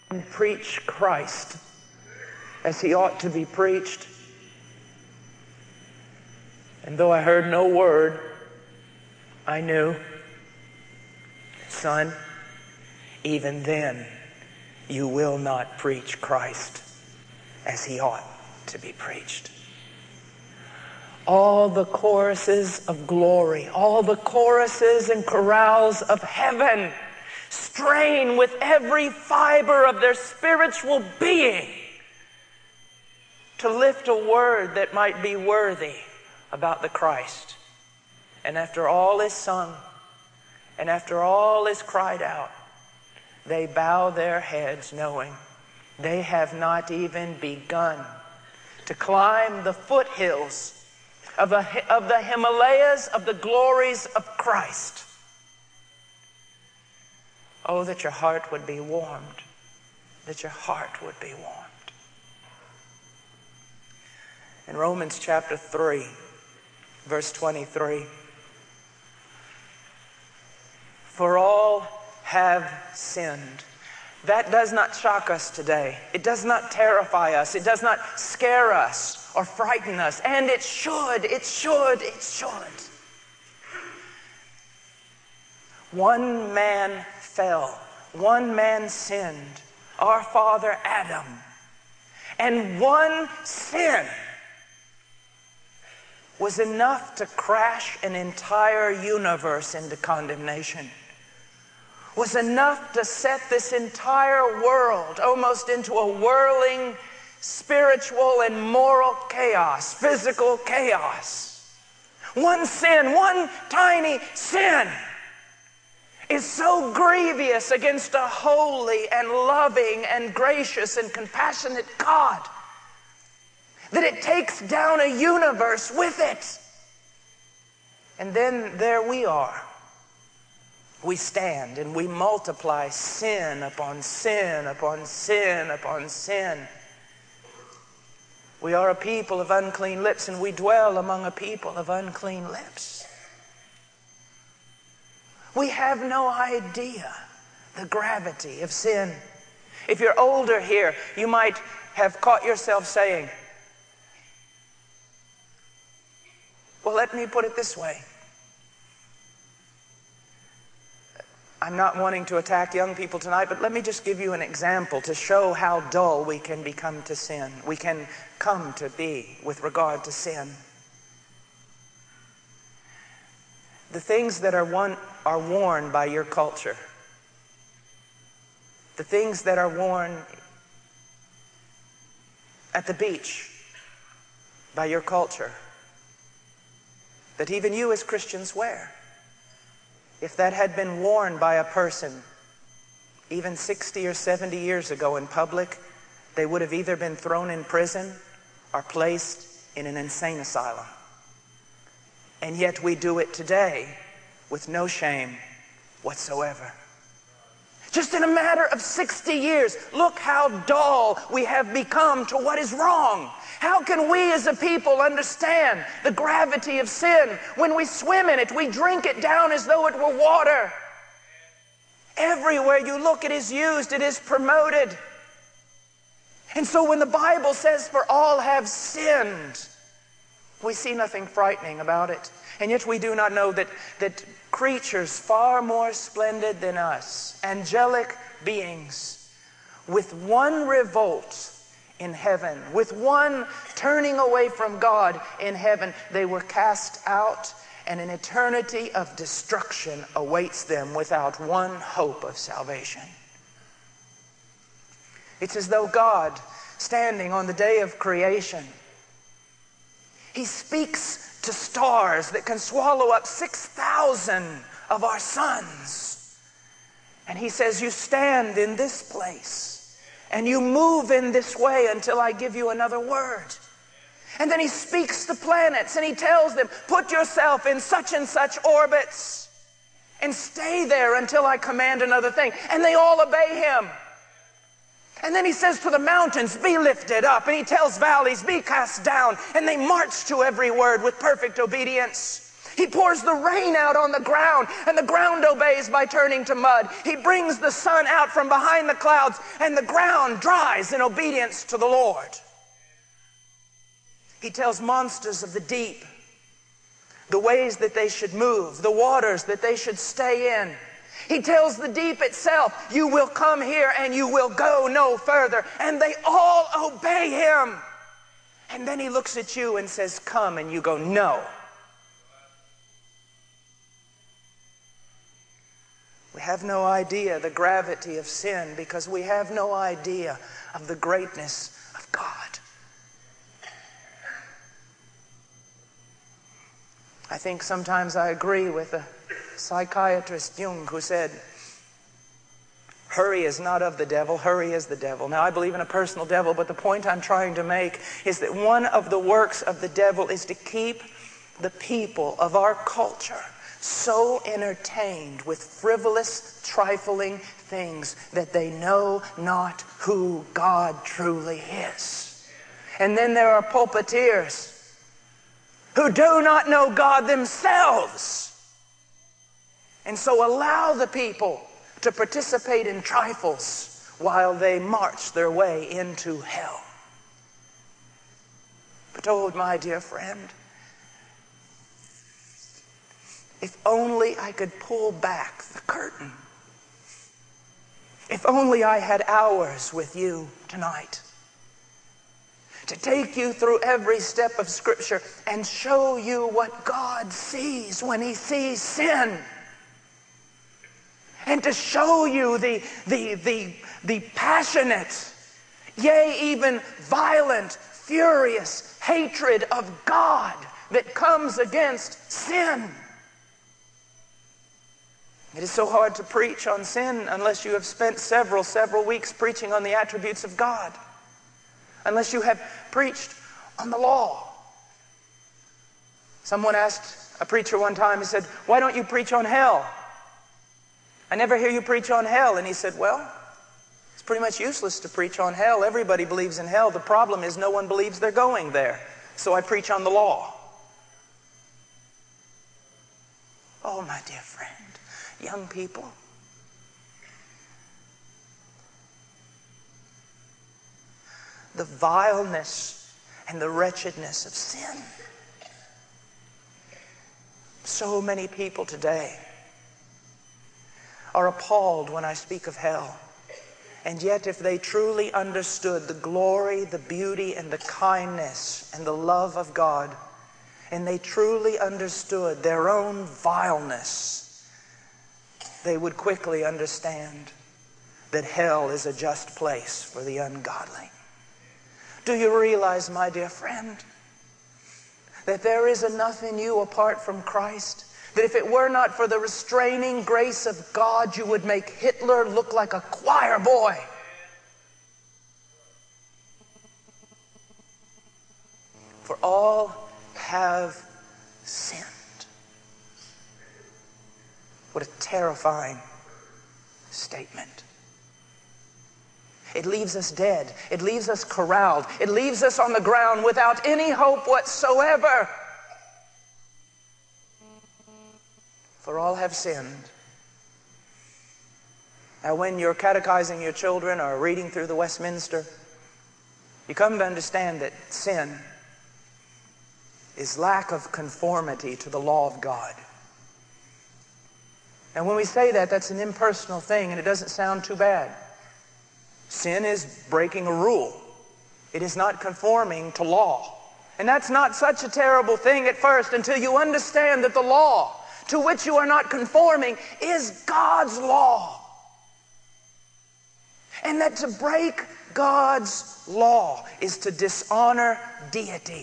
and preach Christ as he ought to be preached. And though I heard no word, I knew, son, even then you will not preach Christ as he ought to be preached. All the choruses of glory, all the choruses and chorales of heaven strain with every fiber of their spiritual being to lift a word that might be worthy about the Christ. And after all is sung, and after all is cried out, they bow their heads knowing they have not even begun to climb the foothills of the Himalayas of the glories of Christ. Oh, that your heart would be warmed, that your heart would be warmed. In Romans chapter 3, verse 23, for all have sinned. That does not shock us today. It does not terrify us. It does not scare us or frighten us. And it should. One man fell. One man sinned. Our father Adam. And one sin was enough to crash an entire universe into condemnation. Was enough to set this entire world almost into a whirling spiritual and moral chaos, physical chaos. One sin, one tiny sin is so grievous against a holy and loving and gracious and compassionate God that it takes down a universe with it. And then there we are. We stand and we multiply sin upon sin upon sin upon sin. We are a people of unclean lips, and we dwell among a people of unclean lips. We have no idea the gravity of sin. If you're older here, you might have caught yourself saying, well, let me put it this way. I'm not wanting to attack young people tonight, but let me just give you an example to show how dull we can become to sin. We can come to be with regard to sin. The things that are worn by your culture, the things that are worn at the beach by your culture, that even you as Christians wear, if that had been worn by a person even 60 or 70 years ago in public, they would have either been thrown in prison or placed in an insane asylum. And yet we do it today with no shame whatsoever. Just in a matter of 60 years, look how dull we have become to what is wrong. How can we as a people understand the gravity of sin? When we swim in it, we drink it down as though it were water. Everywhere you look, it is used, it is promoted. And so when the Bible says, for all have sinned, we see nothing frightening about it. And yet we do not know that creatures far more splendid than us, angelic beings, with one revolt in heaven, with one turning away from God in heaven, they were cast out, and an eternity of destruction awaits them without one hope of salvation. It's as though God, standing on the day of creation, He speaks to stars that can swallow up 6,000 of our suns. And He says, you stand in this place and you move in this way until I give you another word. And then He speaks to planets and He tells them, put yourself in such and such orbits and stay there until I command another thing. And they all obey Him. And then He says to the mountains, be lifted up. And He tells valleys, be cast down. And they march to every word with perfect obedience. He pours the rain out on the ground, and the ground obeys by turning to mud. He brings the sun out from behind the clouds, and the ground dries in obedience to the Lord. He tells monsters of the deep the ways that they should move, the waters that they should stay in. He tells the deep itself, you will come here and you will go no further. And they all obey him. And then he looks at you and says, come, and you go, no. We have no idea the gravity of sin because we have no idea of the greatness of God. I think sometimes I agree with the psychiatrist Jung, who said, hurry is not of the devil, hurry is the devil. Now, I believe in a personal devil, but the point I'm trying to make is that one of the works of the devil is to keep the people of our culture so entertained with frivolous, trifling things that they know not who God truly is. And then there are pulpiteers who do not know God themselves, and so allow the people to participate in trifles while they march their way into hell. But oh, my dear friend, if only I could pull back the curtain. If only I had hours with you tonight to take you through every step of Scripture and show you what God sees when he sees sin. And to show you the passionate, yea, even violent, furious hatred of God that comes against sin. It is so hard to preach on sin unless you have spent several weeks preaching on the attributes of God. Unless you have preached on the law. Someone asked a preacher one time, he said, why don't you preach on hell? I never hear you preach on hell. And he said, well, it's pretty much useless to preach on hell. Everybody believes in hell. The problem is no one believes they're going there. So I preach on the law. Oh, my dear friend, young people, the vileness and the wretchedness of sin. So many people today are appalled when I speak of hell. And yet, if they truly understood the glory, the beauty, and the kindness and the love of God, and they truly understood their own vileness, they would quickly understand that hell is a just place for the ungodly. Do you realize, my dear friend, that there is enough in you apart from Christ, that if it were not for the restraining grace of God, you would make Hitler look like a choir boy? For all have sinned. What a terrifying statement. It leaves us dead. It leaves us corralled. It leaves us on the ground without any hope whatsoever. For all have sinned. Now, when you're catechizing your children or reading through the Westminster, you come to understand that sin is lack of conformity to the law of God. And when we say that, that's an impersonal thing, and it doesn't sound too bad. Sin is breaking a rule. It is not conforming to law. And that's not such a terrible thing at first until you understand that the law to which you are not conforming is God's law. And that to break God's law is to dishonor deity.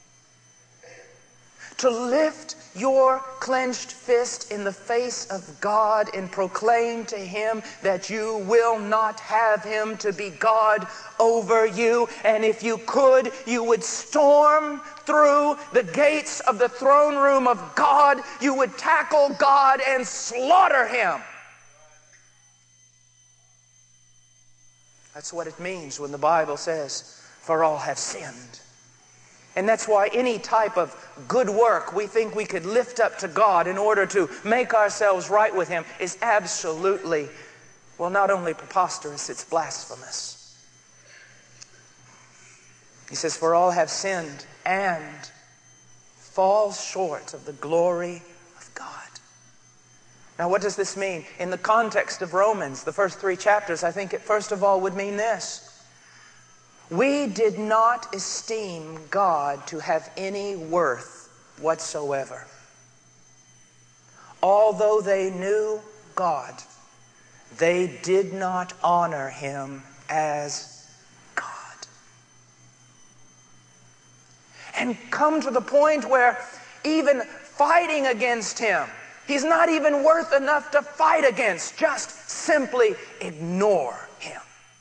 To lift your clenched fist in the face of God and proclaim to Him that you will not have Him to be God over you. And if you could, you would storm through the gates of the throne room of God. You would tackle God and slaughter Him. That's what it means when the Bible says, for all have sinned And that's why any type of good work we think we could lift up to God in order to make ourselves right with Him is absolutely, well, not only preposterous, it's blasphemous. He says, for all have sinned and fall short of the glory of God. Now, what does this mean? In the context of Romans, the first 3 chapters, I think it first of all would mean this. We did not esteem God to have any worth whatsoever. Although they knew God, they did not honor Him as God. And come to the point where even fighting against Him, He's not even worth enough to fight against. Just simply ignore Him.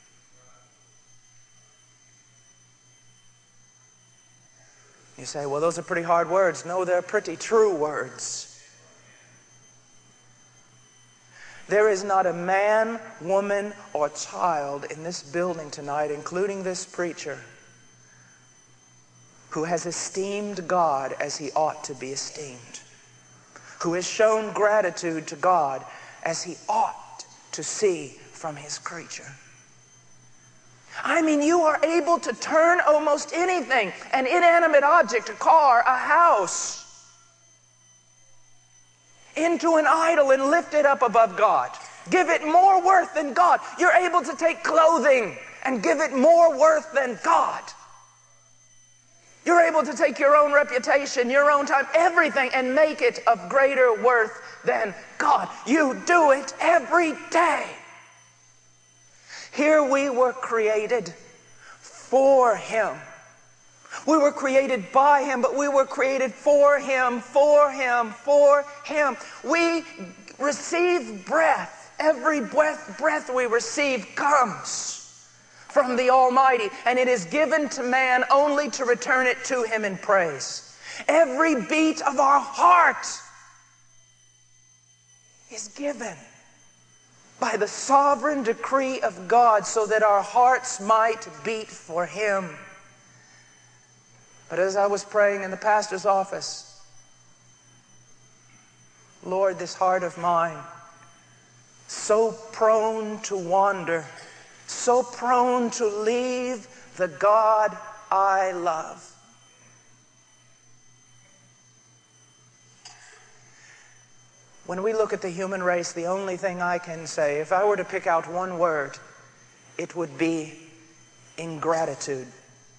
You say, well, those are pretty hard words. No, they're pretty true words. There is not a man, woman, or child in this building tonight, including this preacher, who has esteemed God as He ought to be esteemed, who has shown gratitude to God as He ought to see from His creature. I mean, you are able to turn almost anything, an inanimate object, a car, a house, into an idol and lift it up above God. Give it more worth than God. You're able to take clothing and give it more worth than God. You're able to take your own reputation, your own time, everything, and make it of greater worth than God. You do it every day. Here we were created for Him. We were created by Him, but we were created for Him, for Him, for Him. We receive breath. Every breath we receive comes from the Almighty, and it is given to man only to return it to Him in praise. Every beat of our heart is given by the sovereign decree of God so that our hearts might beat for Him. But as I was praying in the pastor's office, Lord, this heart of mine, so prone to wander, so prone to leave the God I love. When we look at the human race, the only thing I can say, if I were to pick out one word, it would be ingratitude.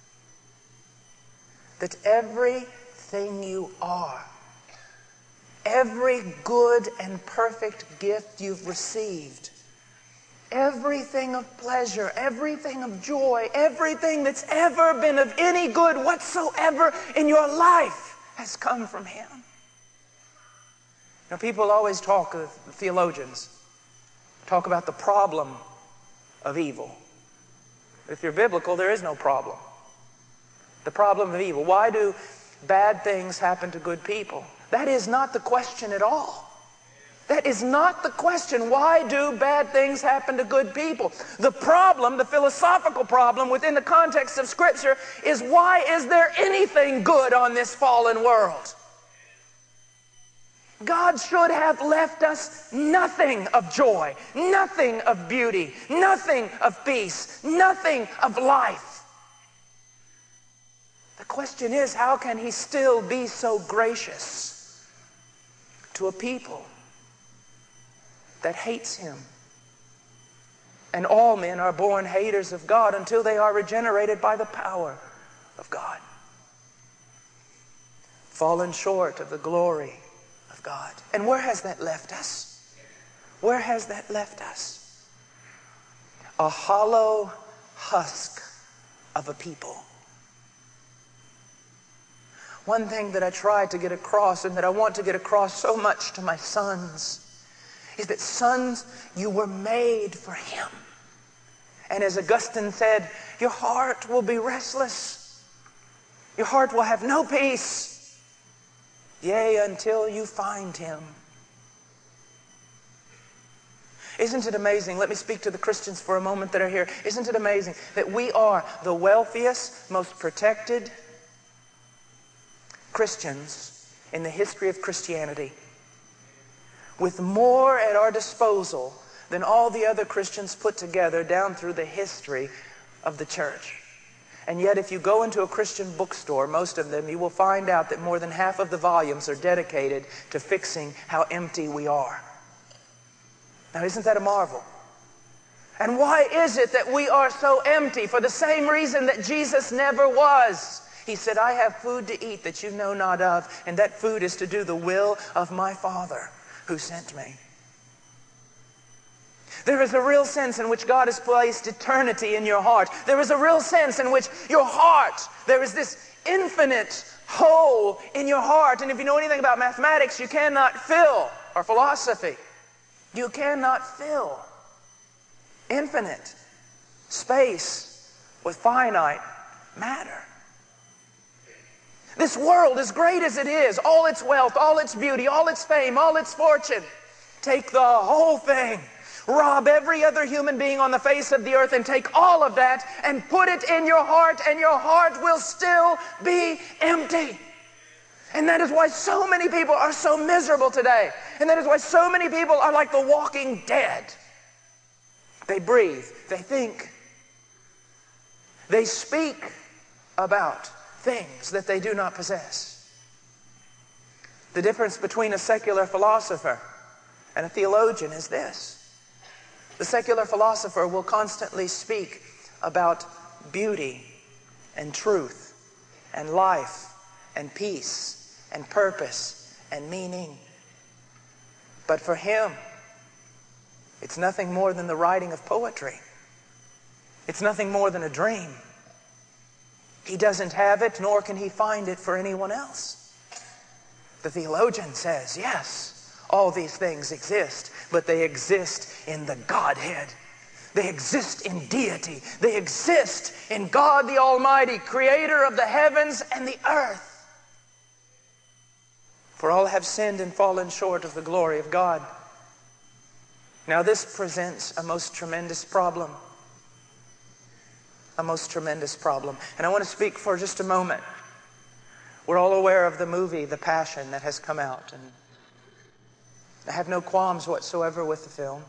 That everything you are, every good and perfect gift you've received, everything of pleasure, everything of joy, everything that's ever been of any good whatsoever in your life has come from Him. Now, people always talk, theologians talk about the problem of evil. If you're biblical, there is no problem. The problem of evil. Why do bad things happen to good people? That is not the question at all. That is not the question. Why do bad things happen to good people? The problem, the philosophical problem within the context of Scripture is, why is there anything good on this fallen world? God should have left us nothing of joy, nothing of beauty, nothing of peace, nothing of life. The question is, how can He still be so gracious to a people that hates Him? And all men are born haters of God until they are regenerated by the power of God. Fallen short of the glory of God. And where has that left us? Where has that left us? A hollow husk of a people. One thing that I try to get across, and that I want to get across so much to my sons, is that, sons, you were made for Him. And as Augustine said, your heart will be restless. Your heart will have no peace. Yea, until you find Him. Isn't it amazing? Let me speak to the Christians for a moment that are here. Isn't it amazing that we are the wealthiest, most protected, Christians in the history of Christianity with more at our disposal than all the other Christians put together down through the history of the church. And yet if you go into a Christian bookstore, most of them, you will find out that more than half of the volumes are dedicated to fixing how empty we are. Now, isn't that a marvel? And why is it that we are so empty? For the same reason that Jesus never was. He said, I have food to eat that you know not of, and that food is to do the will of my Father who sent me. There is a real sense in which God has placed eternity in your heart. There is a real sense in which your heart, there is this infinite hole in your heart. And if you know anything about mathematics, you cannot fill, or philosophy, you cannot fill infinite space with finite matter. This world, as great as it is, all its wealth, all its beauty, all its fame, all its fortune, take the whole thing, rob every other human being on the face of the earth and take all of that and put it in your heart, and your heart will still be empty. And that is why so many people are so miserable today. And that is why so many people are like the walking dead. They breathe, they think, they speak about things that they do not possess. The difference between a secular philosopher and a theologian is this. The secular philosopher will constantly speak about beauty and truth and life and peace and purpose and meaning. But for him, it's nothing more than the writing of poetry. It's nothing more than a dream. He doesn't have it, nor can he find it for anyone else. The theologian says, yes, all these things exist, but they exist in the Godhead. They exist in deity. They exist in God the Almighty, creator of the heavens and the earth. For all have sinned and fallen short of the glory of God. Now this presents a most tremendous problem. A most tremendous problem. And I want to speak for just a moment. We're all aware of the movie, The Passion, that has come out. And I have no qualms whatsoever with the film.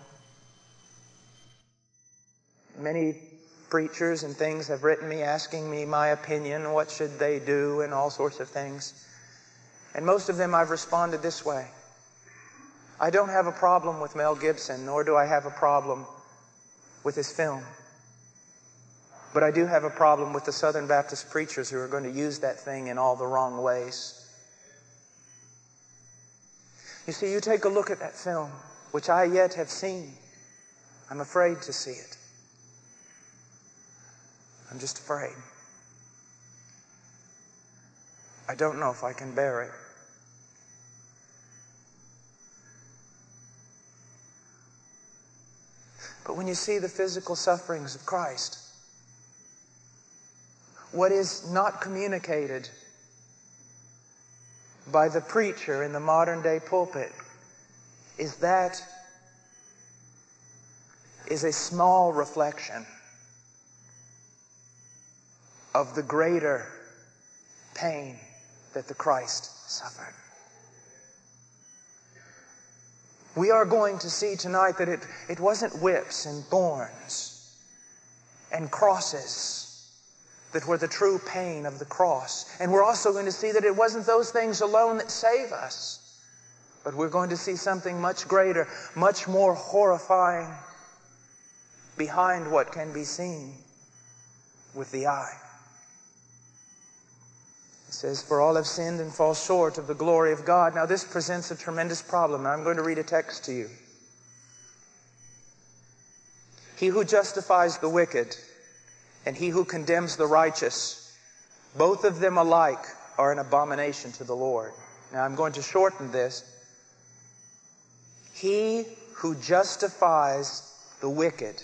Many preachers and things have written me asking me my opinion, what should they do, and all sorts of things. And most of them I've responded this way. I don't have a problem with Mel Gibson, nor do I have a problem with his film. But I do have a problem with the Southern Baptist preachers who are going to use that thing in all the wrong ways. You see, you take a look at that film, which I yet have seen. I'm afraid to see it. I'm just afraid. I don't know if I can bear it. But when you see the physical sufferings of Christ, what is not communicated by the preacher in the modern day pulpit is that is a small reflection of the greater pain that the Christ suffered. We are going to see tonight that it wasn't whips and thorns and crosses that were the true pain of the cross. And we're also going to see that it wasn't those things alone that save us. But we're going to see something much greater, much more horrifying behind what can be seen with the eye. It says, for all have sinned and fall short of the glory of God. Now this presents a tremendous problem. I'm going to read a text to you. He who justifies the wicked and he who condemns the righteous, both of them alike are an abomination to the Lord. Now I'm going to shorten this. He who justifies the wicked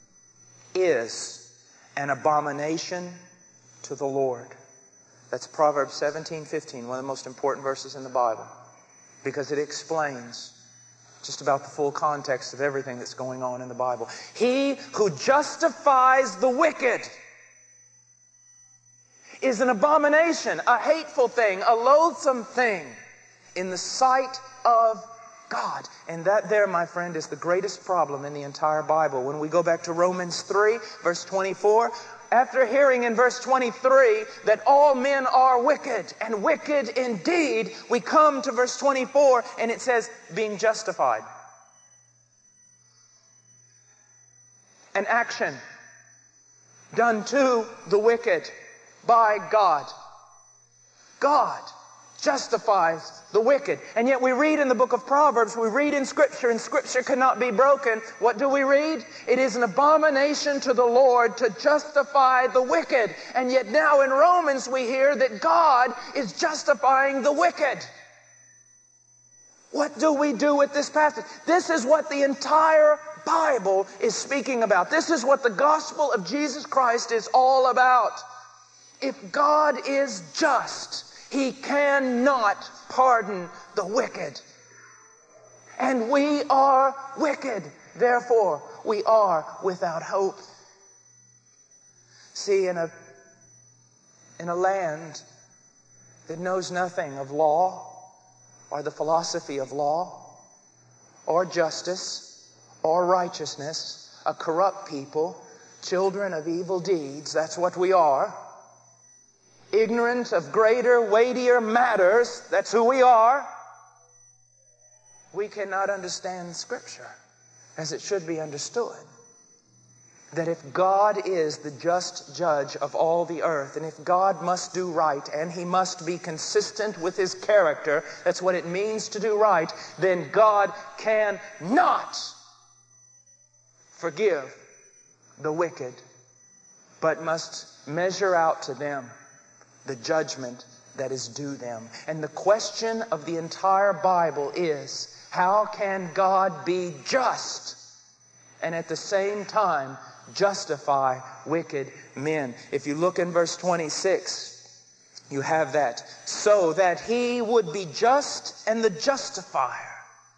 is an abomination to the Lord. That's Proverbs 17:15, one of the most important verses in the Bible, because it explains just about the full context of everything that's going on in the Bible. He who justifies the wicked is an abomination, a hateful thing, a loathsome thing in the sight of God. And that there, my friend, is the greatest problem in the entire Bible. When we go back to Romans 3, verse 24, after hearing in verse 23 that all men are wicked, and wicked indeed, we come to verse 24 and it says, being justified. An action done to the wicked by God. God justifies the wicked. And yet we read in the book of Proverbs, we read in Scripture, and Scripture cannot be broken. What do we read? It is an abomination to the Lord to justify the wicked. And yet now in Romans we hear that God is justifying the wicked. What do we do with this passage? This is what the entire Bible is speaking about. This is what the gospel of Jesus Christ is all about. If God is just, He cannot pardon the wicked. And we are wicked. Therefore, we are without hope. See, in a land that knows nothing of law or the philosophy of law or justice or righteousness, a corrupt people, children of evil deeds, that's what we are. Ignorant of greater, weightier matters, that's who we are. We cannot understand Scripture as it should be understood. That if God is the just judge of all the earth, and if God must do right, and He must be consistent with His character, that's what it means to do right, then God cannot forgive the wicked, but must measure out to them the judgment that is due them. And the question of the entire Bible is, how can God be just and at the same time justify wicked men? If you look in verse 26, you have that. So that He would be just and the justifier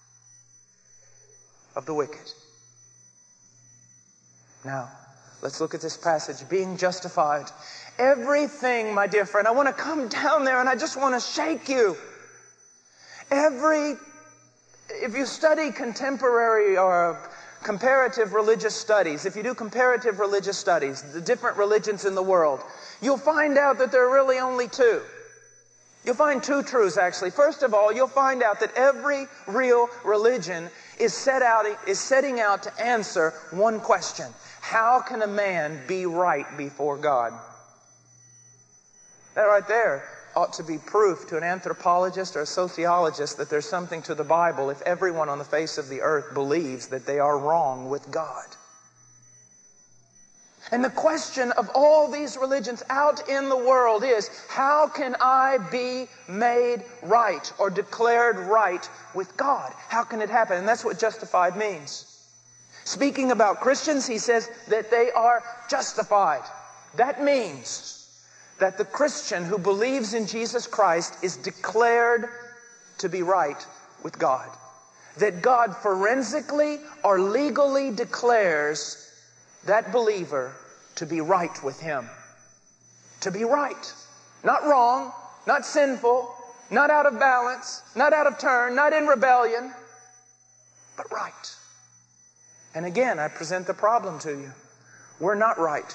of the wicked. Now, let's look at this passage. Being justified. Everything, my dear friend, I want to come down there and I just want to shake you. If you study contemporary or comparative religious studies, if you do comparative religious studies, the different religions in the world, you'll find out that there are really only two. You'll find two truths, actually. First of all, you'll find out that every real religion is setting out to answer one question. How can a man be right before God? That right there ought to be proof to an anthropologist or a sociologist that there's something to the Bible if everyone on the face of the earth believes that they are wrong with God. And the question of all these religions out in the world is, how can I be made right or declared right with God? How can it happen? And that's what justified means. Speaking about Christians, he says that they are justified. That means that the Christian who believes in Jesus Christ is declared to be right with God. That God forensically or legally declares that believer to be right with Him. To be right. Not wrong, not sinful, not out of balance, not out of turn, not in rebellion, but right. And again, I present the problem to you. We're not right.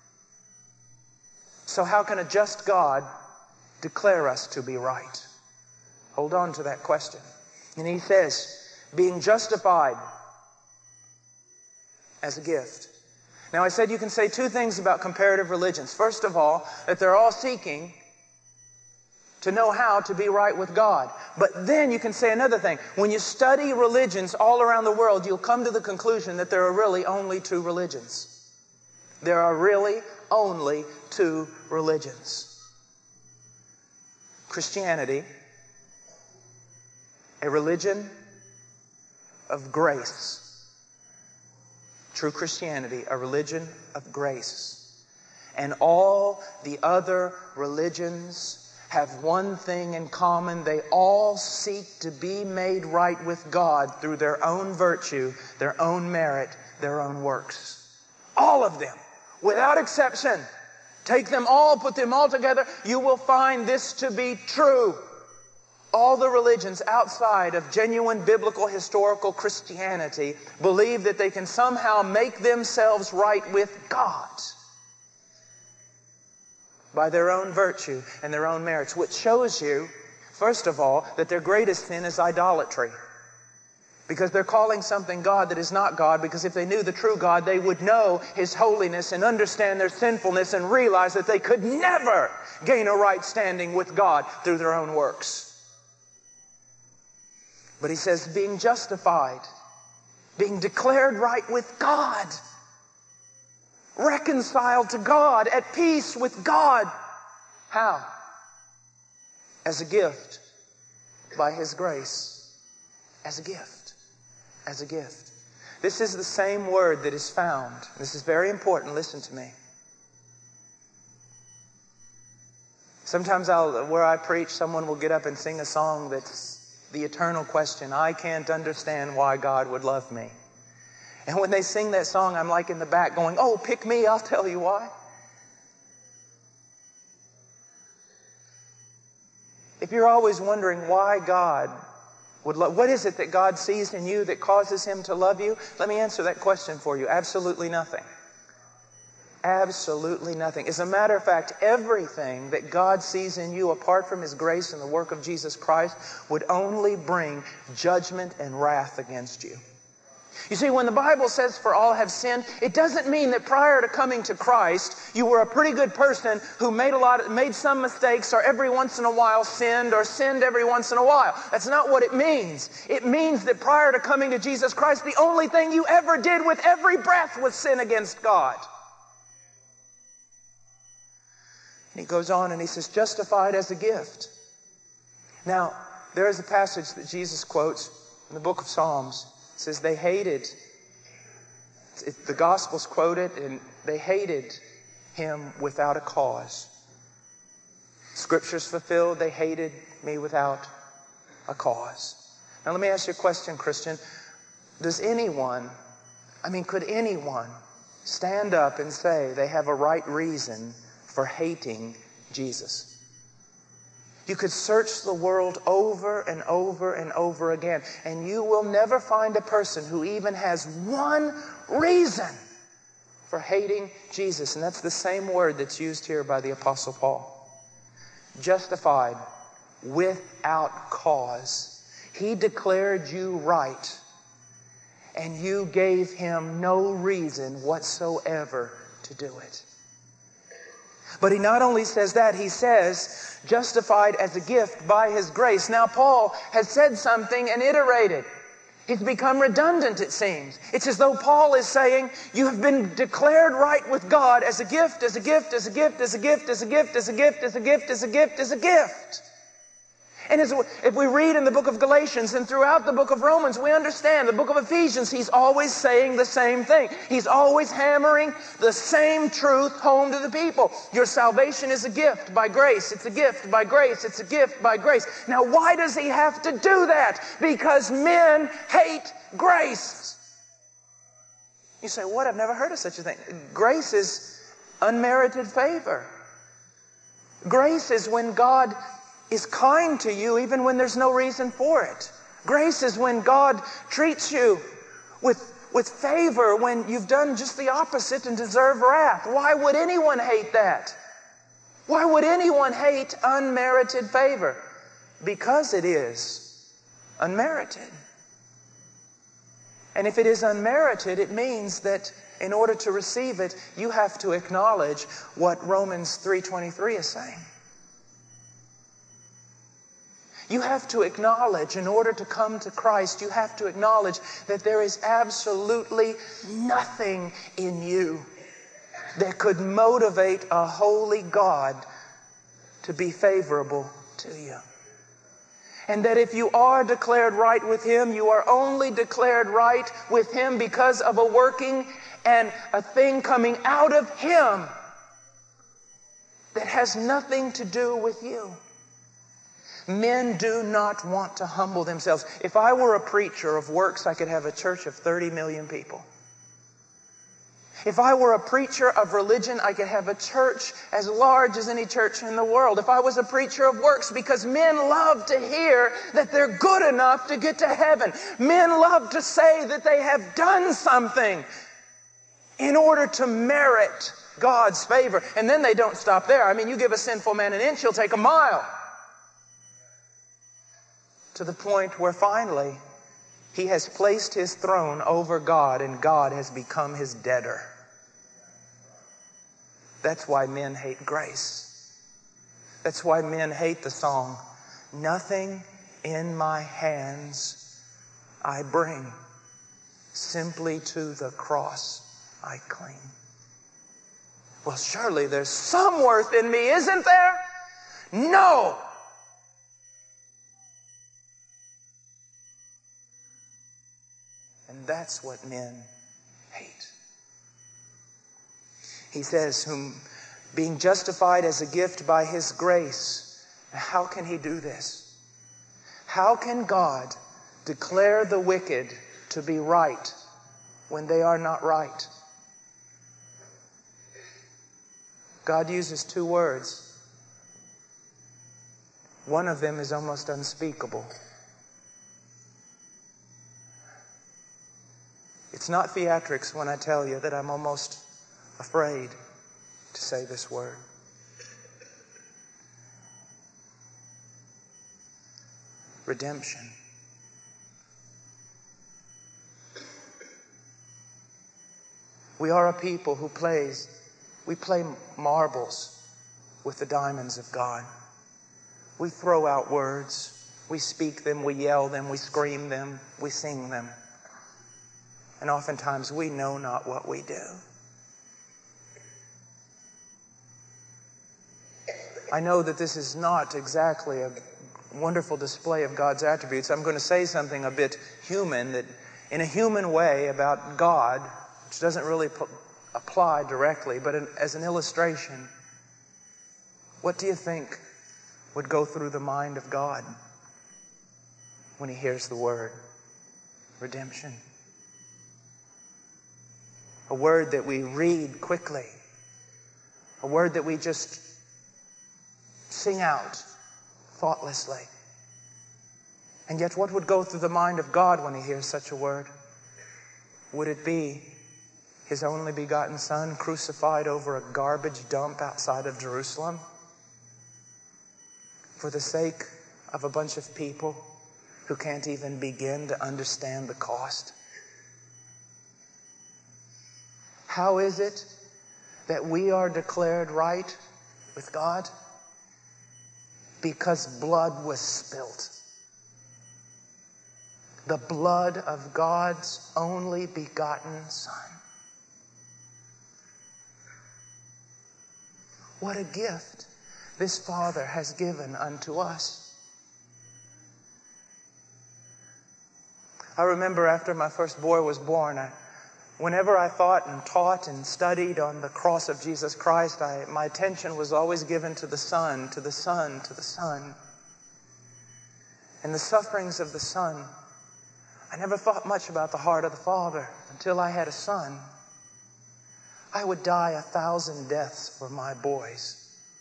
So how can a just God declare us to be right? Hold on to that question. And he says, being justified as a gift. Now I said you can say two things about comparative religions. First of all, that they're all seeking to know how to be right with God. But then you can say another thing. When you study religions all around the world, you'll come to the conclusion that there are really only two religions. There are really only two religions. Christianity, a religion of grace. True Christianity, a religion of grace. And all the other religions have one thing in common. They all seek to be made right with God through their own virtue, their own merit, their own works. All of them, without exception. Take them all, put them all together, you will find this to be true. All the religions outside of genuine biblical historical Christianity believe that they can somehow make themselves right with God by their own virtue and their own merits, which shows you, first of all, that their greatest sin is idolatry. Because they're calling something God that is not God, because if they knew the true God, they would know His holiness and understand their sinfulness and realize that they could never gain a right standing with God through their own works. But he says being justified, being declared right with God, reconciled to God, at peace with God. How? As a gift, by His grace. As a gift. As a gift. This is the same word that is found. This is very important. Listen to me. Sometimes where I preach, someone will get up and sing a song that's the eternal question. I can't understand why God would love me. And when they sing that song, I'm like in the back going, oh, pick me, I'll tell you why. If you're always wondering why God would love, what is it that God sees in you that causes Him to love you? Let me answer that question for you. Absolutely nothing. Absolutely nothing. As a matter of fact, everything that God sees in you apart from His grace and the work of Jesus Christ would only bring judgment and wrath against you. You see, when the Bible says for all have sinned, it doesn't mean that prior to coming to Christ, you were a pretty good person who made some mistakes or every once in a while sinned or sinned every once in a while. That's not what it means. It means that prior to coming to Jesus Christ, the only thing you ever did with every breath was sin against God. And he goes on and he says, justified as a gift. Now, there is a passage that Jesus quotes in the book of Psalms. It says they hated, the Gospels quote it, and they hated Him without a cause. Scripture's fulfilled, they hated me without a cause. Now let me ask you a question, Christian. Could anyone stand up and say they have a right reason for hating Jesus? You could search the world over and over and over again, and you will never find a person who even has one reason for hating Jesus. And that's the same word that's used here by the Apostle Paul. Justified without cause. He declared you right, and you gave Him no reason whatsoever to do it. But he not only says that, he says, justified as a gift by His grace. Now, Paul has said something and iterated. He's become redundant, it seems. It's as though Paul is saying, you have been declared right with God as a gift, as a gift, as a gift, as a gift, as a gift, as a gift, as a gift, as a gift, as a gift. And if we read in the book of Galatians and throughout the book of Romans, we understand the book of Ephesians, he's always saying the same thing. He's always hammering the same truth home to the people. Your salvation is a gift by grace. It's a gift by grace. It's a gift by grace. Now, why does he have to do that? Because men hate grace. You say, what? I've never heard of such a thing. Grace is unmerited favor. Grace is when God is kind to you even when there's no reason for it. Grace is when God treats you with favor when you've done just the opposite and deserve wrath. Why would anyone hate that? Why would anyone hate unmerited favor? Because it is unmerited. And if it is unmerited, it means that in order to receive it, you have to acknowledge what Romans 3:23 is saying. You have to acknowledge, in order to come to Christ, you have to acknowledge that there is absolutely nothing in you that could motivate a holy God to be favorable to you. And that if you are declared right with Him, you are only declared right with Him because of a working and a thing coming out of Him that has nothing to do with you. Men do not want to humble themselves. If I were a preacher of works, I could have a church of 30 million people. If I were a preacher of religion, I could have a church as large as any church in the world. If I was a preacher of works, because men love to hear that they're good enough to get to heaven. Men love to say that they have done something in order to merit God's favor. And then they don't stop there. I mean, you give a sinful man an inch, he'll take a mile. To the point where finally he has placed his throne over God and God has become his debtor. That's why men hate grace. That's why men hate the song, "Nothing in my hands I bring, simply to the cross I cling." Well, surely there's some worth in me, isn't there? No! And that's what men hate. He says, whom being justified as a gift by his grace. Now, how can he do this? How can God declare the wicked to be right when they are not right? God uses two words. One of them is almost unspeakable. It's not theatrics when I tell you that I'm almost afraid to say this word. Redemption. We are a people who play marbles with the diamonds of God. We throw out words. We speak them. We yell them. We scream them. We sing them. And oftentimes we know not what we do. I know that this is not exactly a wonderful display of God's attributes. I'm going to say something a bit human, that in a human way about God, which doesn't really apply directly, but as an illustration. What do you think would go through the mind of God when he hears the word redemption? A word that we read quickly. A word that we just sing out thoughtlessly. And yet what would go through the mind of God when he hears such a word? Would it be his only begotten Son crucified over a garbage dump outside of Jerusalem for the sake of a bunch of people who can't even begin to understand the cost? How is it that we are declared right with God? Because blood was spilt. The blood of God's only begotten Son. What a gift this Father has given unto us. I remember after my first boy was born, whenever I thought and taught and studied on the cross of Jesus Christ, my attention was always given to the Son, to the Son, to the Son. And the sufferings of the Son. I never thought much about the heart of the Father until I had a son. I would die 1,000 deaths for my boys.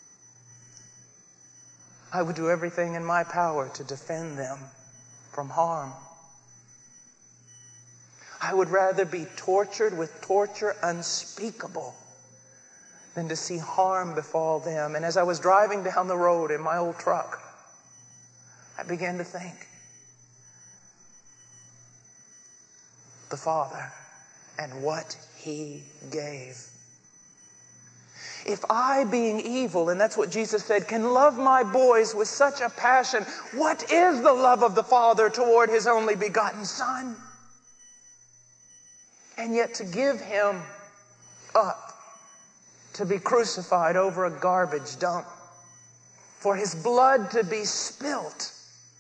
I would do everything in my power to defend them from harm. I would rather be tortured with torture unspeakable than to see harm befall them. And as I was driving down the road in my old truck, I began to think, the Father and what he gave. If I, being evil, and that's what Jesus said, can love my boys with such a passion, what is the love of the Father toward his only begotten Son? And yet to give him up to be crucified over a garbage dump, for his blood to be spilt,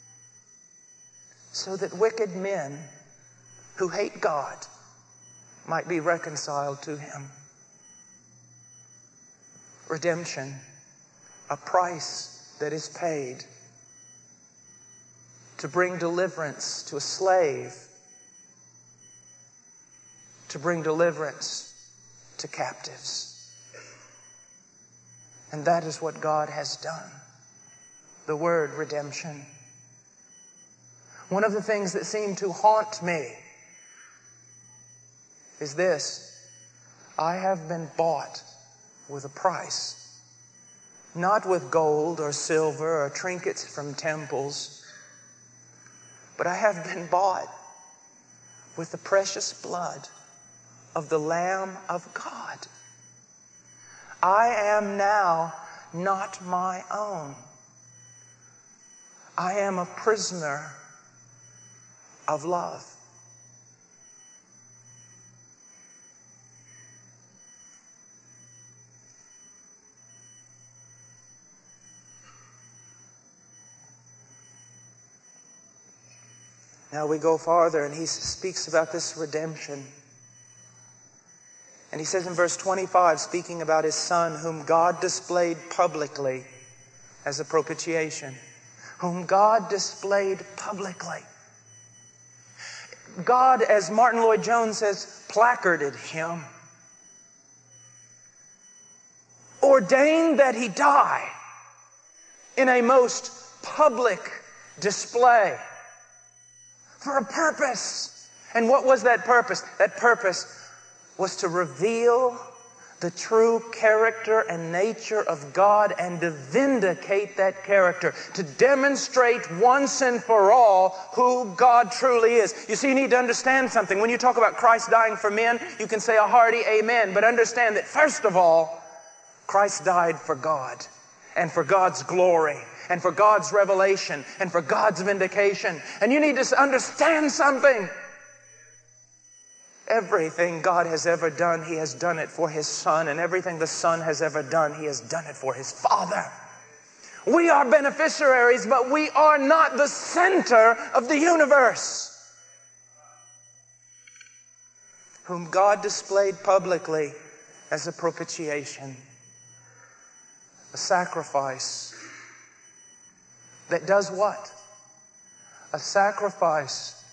so that wicked men who hate God might be reconciled to him. Redemption, a price that is paid to bring deliverance to a slave, to bring deliverance to captives. And that is what God has done. The word redemption. One of the things that seem to haunt me is this: I have been bought with a price. Not with gold or silver or trinkets from temples, but I have been bought with the precious blood of the Lamb of God. I am now not my own. I am a prisoner of love. Now we go farther, and he speaks about this redemption. And he says in verse 25, speaking about his Son, whom God displayed publicly as a propitiation. Whom God displayed publicly. God, as Martin Lloyd-Jones says, placarded him. Ordained that he die in a most public display. For a purpose. And what was that purpose? That purpose was to reveal the true character and nature of God and to vindicate that character. To demonstrate once and for all who God truly is. You see, you need to understand something. When you talk about Christ dying for men, you can say a hearty amen. But understand that first of all, Christ died for God and for God's glory. And for God's revelation, and for God's vindication. And you need to understand something. Everything God has ever done, He has done it for His Son. And everything the Son has ever done, He has done it for His Father. We are beneficiaries, but we are not the center of the universe. Whom God displayed publicly as a propitiation. A sacrifice. That does what? A sacrifice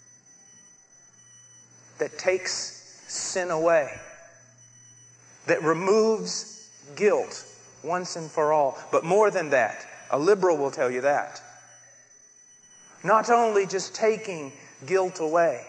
that takes sin away. That removes guilt once and for all. But more than that, a liberal will tell you that. Not only just taking guilt away,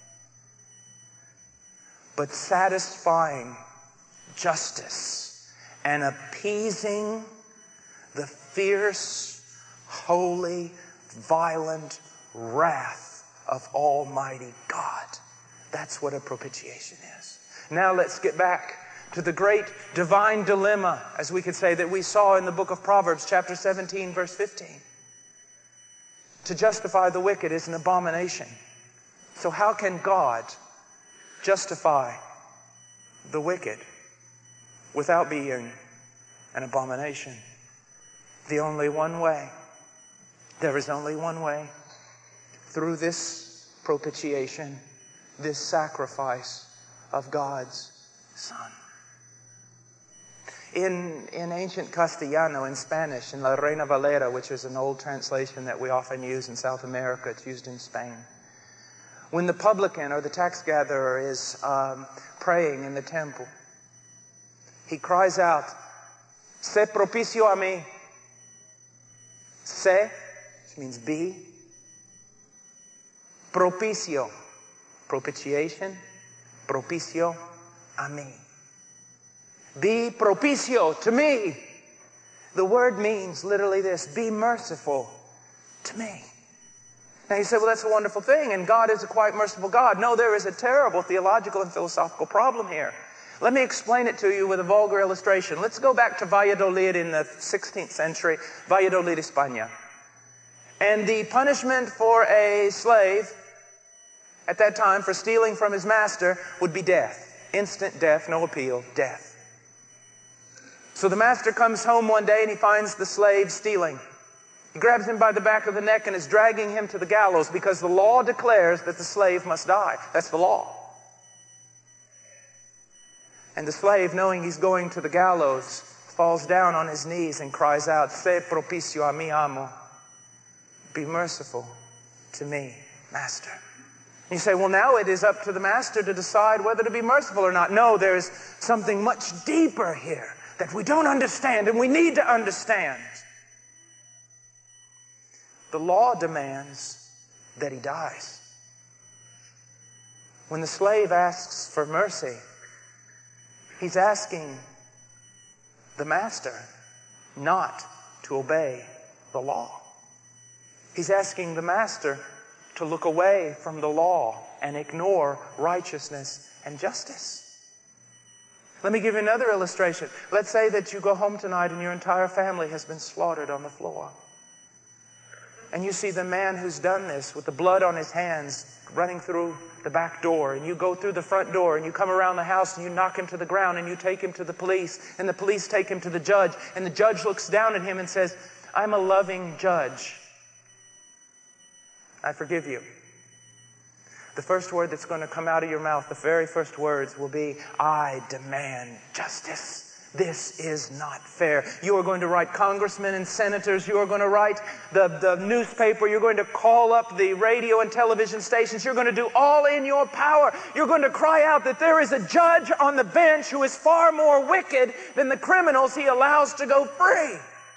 but satisfying justice and appeasing the fierce, holy, violent wrath of Almighty God. That's what a propitiation is. Now let's get back to the great divine dilemma, as we could say, that we saw in the book of Proverbs, chapter 17, verse 15. To justify the wicked is an abomination. So how can God justify the wicked without being an abomination? The only one way. There is only one way. Through this propitiation, this sacrifice of God's Son. In ancient Castellano, in Spanish, in La Reina Valera, which is an old translation that we often use in South America, it's used in Spain. When the publican or the tax gatherer is praying in the temple, he cries out, "Se propicio a mí." Se, which means be. Propicio, propitiation. Propicio a mí. Be propicio to me. The word means literally this: be merciful to me. Now you say, well, that's a wonderful thing, and God is a quite merciful God. No, there is a terrible theological and philosophical problem here. Let me explain it to you with a vulgar illustration. Let's go back to Valladolid in the 16th century, Valladolid, España. And the punishment for a slave at that time for stealing from his master would be death. Instant death, no appeal, death. So the master comes home one day and he finds the slave stealing. He grabs him by the back of the neck and is dragging him to the gallows because the law declares that the slave must die. That's the law. And the slave, knowing he's going to the gallows, falls down on his knees and cries out, "Se propicio a mi amo." Be merciful to me, master. You say, well, now it is up to the master to decide whether to be merciful or not. No, there's something much deeper here that we don't understand and we need to understand. The law demands that he dies. When the slave asks for mercy, he's asking the master not to obey the law. He's asking the master to look away from the law and ignore righteousness and justice. Let me give you another illustration. Let's say that you go home tonight and your entire family has been slaughtered on the floor. And you see the man who's done this with the blood on his hands running through the back door. And you go through the front door and you come around the house and you knock him to the ground and you take him to the police. And the police take him to the judge. And the judge looks down at him and says, I'm a loving judge. I forgive you. The first word that's going to come out of your mouth, the very first words will be, I demand justice. This is not fair. You are going to write congressmen and senators. You are going to write the newspaper. You're going to call up the radio and television stations. You're going to do all in your power. You're going to cry out that there is a judge on the bench who is far more wicked than the criminals he allows to go free.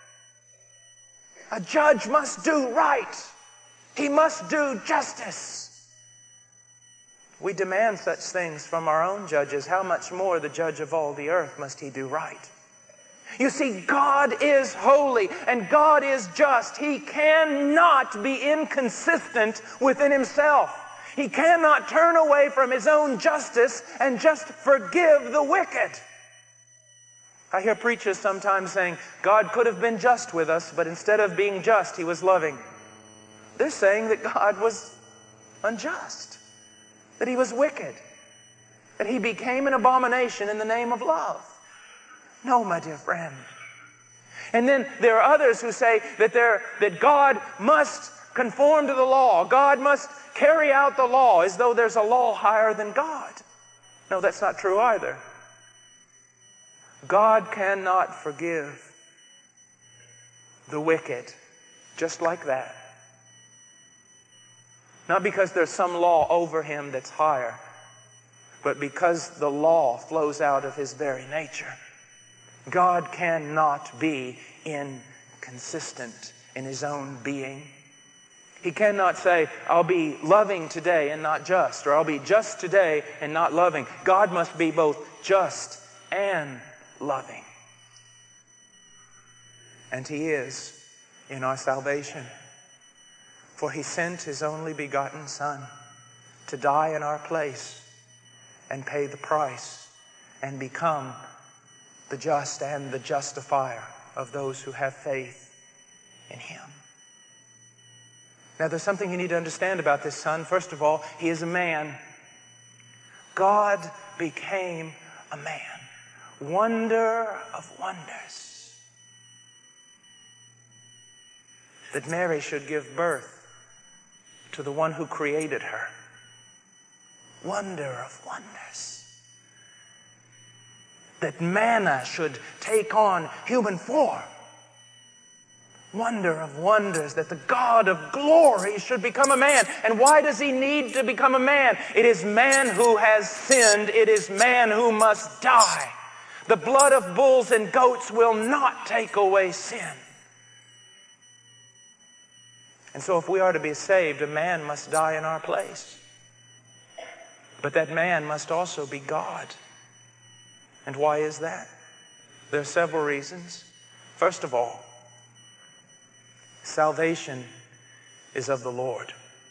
A judge must do right. He must do justice. We demand such things from our own judges. How much more the judge of all the earth must he do right? You see, God is holy and God is just. He cannot be inconsistent within himself. He cannot turn away from his own justice and just forgive the wicked. I hear preachers sometimes saying, God could have been just with us, but instead of being just, he was loving. They're saying that God was unjust, that he was wicked, that he became an abomination in the name of love. No, my dear friend. And then there are others who say that God must conform to the law. God must carry out the law as though there's a law higher than God. No, that's not true either. God cannot forgive the wicked just like that. Not because there's some law over him that's higher, but because the law flows out of his very nature. God cannot be inconsistent in his own being. He cannot say, I'll be loving today and not just, or I'll be just today and not loving. God must be both just and loving. And he is in our salvation. For he sent his only begotten Son to die in our place and pay the price and become the just and the justifier of those who have faith in him. Now, there's something you need to understand about this Son. First of all, he is a man. God became a man. Wonder of wonders. That Mary should give birth to the one who created her. Wonder of wonders. That manna should take on human form. Wonder of wonders that the God of glory should become a man. And why does he need to become a man? It is man who has sinned. It is man who must die. The blood of bulls and goats will not take away sin. And so if we are to be saved, a man must die in our place. But that man must also be God. And why is that? There are several reasons. First of all, salvation is of the Lord.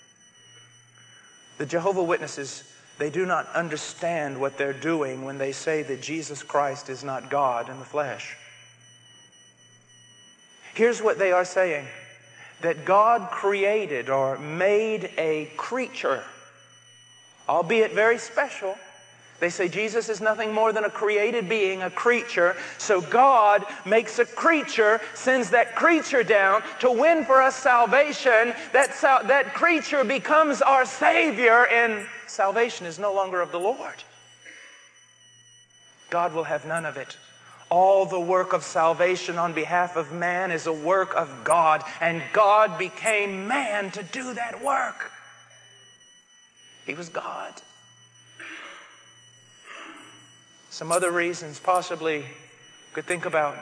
The Jehovah's Witnesses, they do not understand what they're doing when they say that Jesus Christ is not God in the flesh. Here's what they are saying. That God created or made a creature, albeit very special. They say Jesus is nothing more than a created being, a creature. So God makes a creature, sends that creature down to win for us salvation. That creature becomes our Savior, and salvation is no longer of the Lord. God will have none of it. All the work of salvation on behalf of man is a work of God, and God became man to do that work. He was God. Some other reasons possibly you could think about.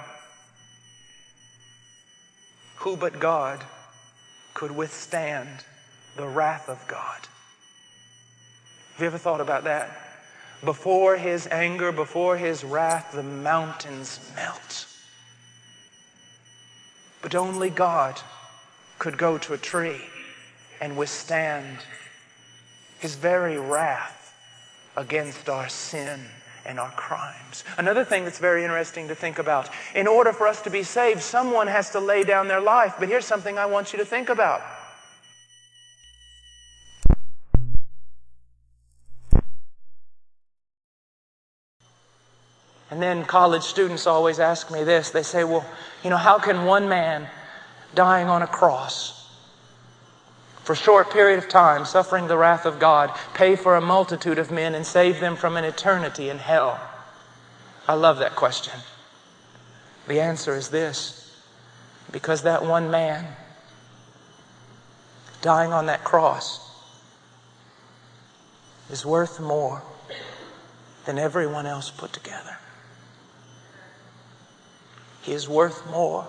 Who but God could withstand the wrath of God? Have you ever thought about that? Before His anger, before His wrath, the mountains melt. But only God could go to a tree and withstand His very wrath against our sin and our crimes. Another thing that's very interesting to think about. In order for us to be saved, someone has to lay down their life. But here's something I want you to think about. And then college students always ask me this. They say, well, how can one man dying on a cross for a short period of time, suffering the wrath of God, pay for a multitude of men and save them from an eternity in hell? I love that question. The answer is this: because that one man dying on that cross is worth more than everyone else put together. He is worth more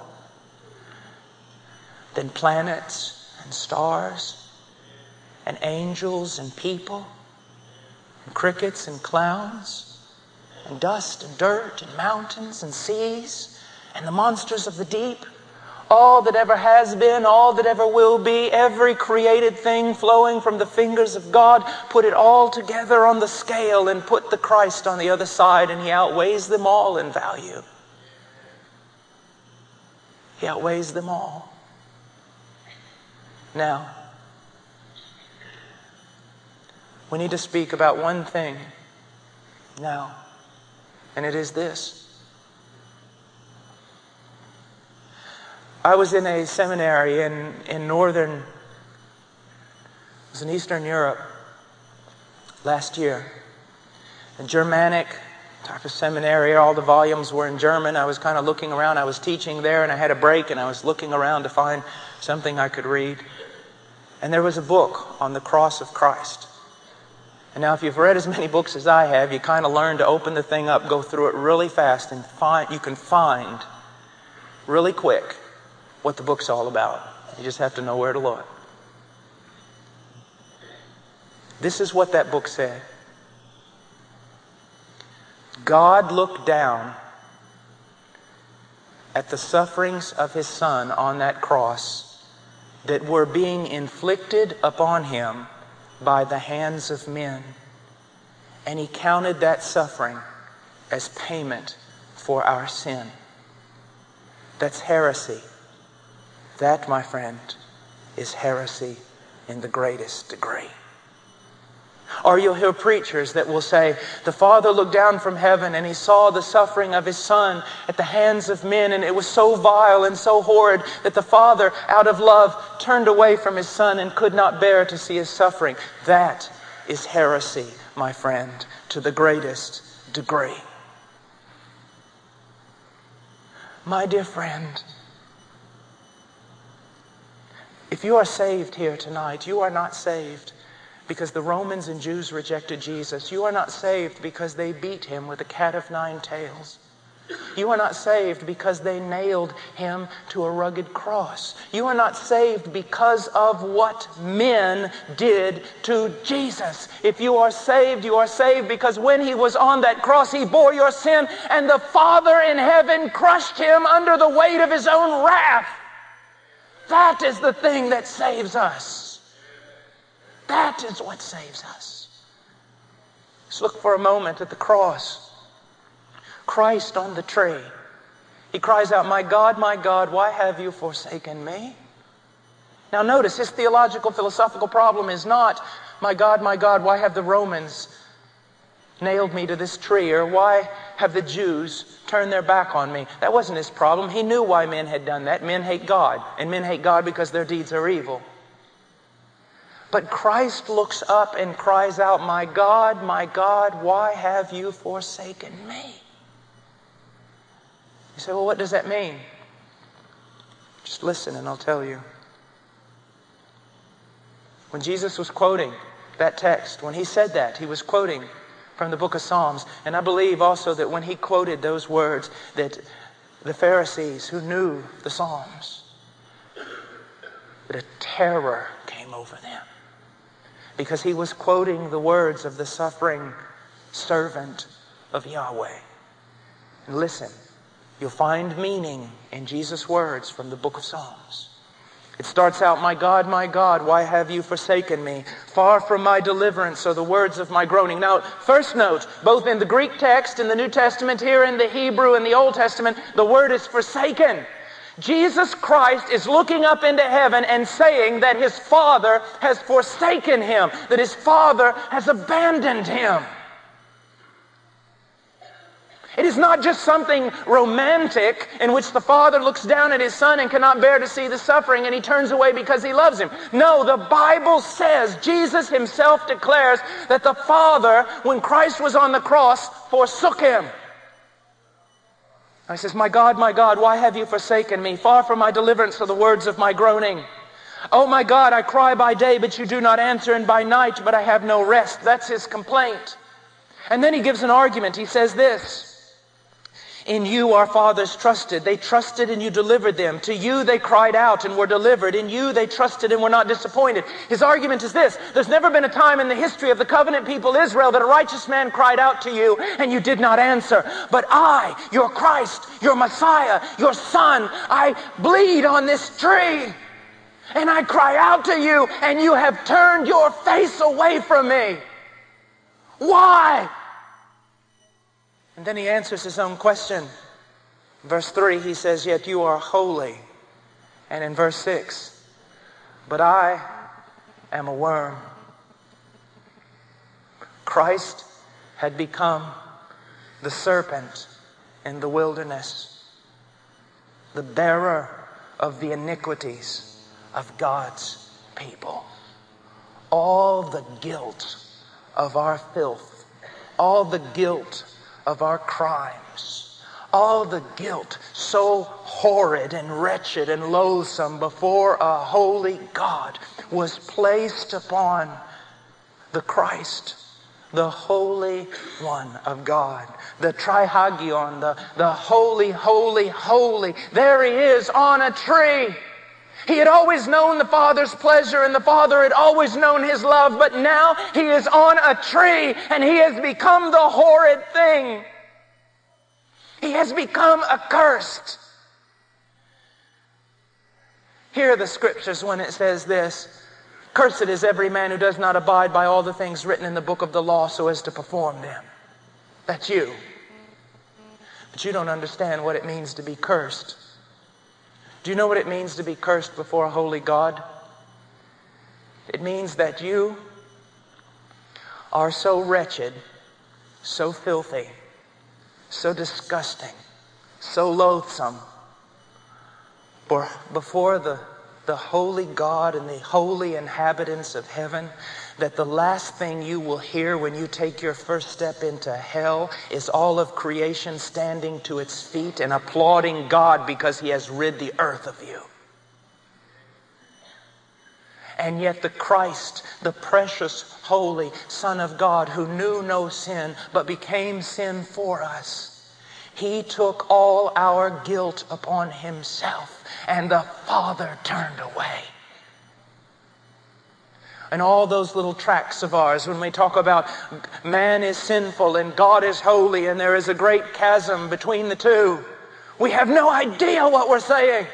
than planets and stars and angels and people and crickets and clowns and dust and dirt and mountains and seas and the monsters of the deep. All that ever has been, all that ever will be, every created thing flowing from the fingers of God, put it all together on the scale and put the Christ on the other side, and He outweighs them all in value. He outweighs them all. Now, we need to speak about one thing now, and it is this. I was in a seminary in Eastern Europe last year. A Germanic type of seminary. All the volumes were in German. I was kind of looking around. I was teaching there, and I had a break, and I was looking around to find something I could read. And there was a book on the cross of Christ. And now if you've read as many books as I have, you kind of learn to open the thing up, go through it really fast, and you can find really quick what the book's all about. You just have to know where to look. This is what that book said. God looked down at the sufferings of His Son on that cross that were being inflicted upon Him by the hands of men. And He counted that suffering as payment for our sin. That's heresy. That, my friend, is heresy in the greatest degree. Or you'll hear preachers that will say, the Father looked down from heaven and He saw the suffering of His Son at the hands of men, and it was so vile and so horrid that the Father, out of love, turned away from His Son and could not bear to see His suffering. That is heresy, my friend, to the greatest degree. My dear friend, if you are saved here tonight, you are not saved because the Romans and Jews rejected Jesus. You are not saved because they beat Him with a cat of nine tails. You are not saved because they nailed Him to a rugged cross. You are not saved because of what men did to Jesus. If you are saved because when He was on that cross, He bore your sin, and the Father in heaven crushed Him under the weight of His own wrath. That is the thing that saves us. That is what saves us. Let's look for a moment at the cross. Christ on the tree. He cries out, my God, why have you forsaken me? Now notice, his theological, philosophical problem is not, my God, why have the Romans nailed me to this tree? Or why have the Jews turned their back on me? That wasn't his problem. He knew why men had done that. Men hate God. And men hate God because their deeds are evil. But Christ looks up and cries out, my God, why have you forsaken me? You say, well, what does that mean? Just listen and I'll tell you. When Jesus was quoting that text, when he said that, he was quoting from the book of Psalms. And I believe also that when he quoted those words, that the Pharisees who knew the Psalms, that a terror came over them. Because he was quoting the words of the suffering servant of Yahweh. And listen, you'll find meaning in Jesus' words from the book of Psalms. It starts out, my God, why have you forsaken me? Far from my deliverance are the words of my groaning. Now, first note, both in the Greek text in the New Testament, here in the Hebrew in the Old Testament, the word is forsaken. Jesus Christ is looking up into heaven and saying that his Father has forsaken him, that his Father has abandoned him. It is not just something romantic in which the Father looks down at his Son and cannot bear to see the suffering and he turns away because he loves him. No, the Bible says, Jesus himself declares that the Father, when Christ was on the cross, forsook him. He says, my God, why have you forsaken me? Far from my deliverance are the words of my groaning. Oh my God, I cry by day, but you do not answer, and by night, but I have no rest. That's his complaint. And then he gives an argument. He says this, in you our fathers trusted. They trusted and you delivered them. To you they cried out and were delivered. In you they trusted and were not disappointed. His argument is this. There's never been a time in the history of the covenant people Israel that a righteous man cried out to you and you did not answer. But I, your Christ, your Messiah, your Son, I bleed on this tree. And I cry out to you and you have turned your face away from me. Why? And then he answers his own question. Verse 3, he says, yet you are holy. And in verse 6, but I am a worm. Christ had become the serpent in the wilderness, the bearer of the iniquities of God's people. All the guilt of our filth, all the guilt of our crimes, all the guilt so horrid and wretched and loathsome before a holy God was placed upon the Christ, the Holy One of God, the Trihagion, the Holy, Holy, Holy. There he is on a tree. He had always known the Father's pleasure and the Father had always known his love, but now he is on a tree and he has become the horrid thing. He has become accursed. Hear the scriptures when it says this, cursed is every man who does not abide by all the things written in the book of the law so as to perform them. That's you. But you don't understand what it means to be cursed. Do you know what it means to be cursed before a holy God? It means that you are so wretched, so filthy, so disgusting, so loathsome before the holy God and the holy inhabitants of heaven, that the last thing you will hear when you take your first step into hell is all of creation standing to its feet and applauding God because he has rid the earth of you. And yet the Christ, the precious, holy Son of God, who knew no sin but became sin for us, he took all our guilt upon himself, and the Father turned away. And all those little tracts of ours, when we talk about man is sinful and God is holy and there is a great chasm between the two, we have no idea what we're saying.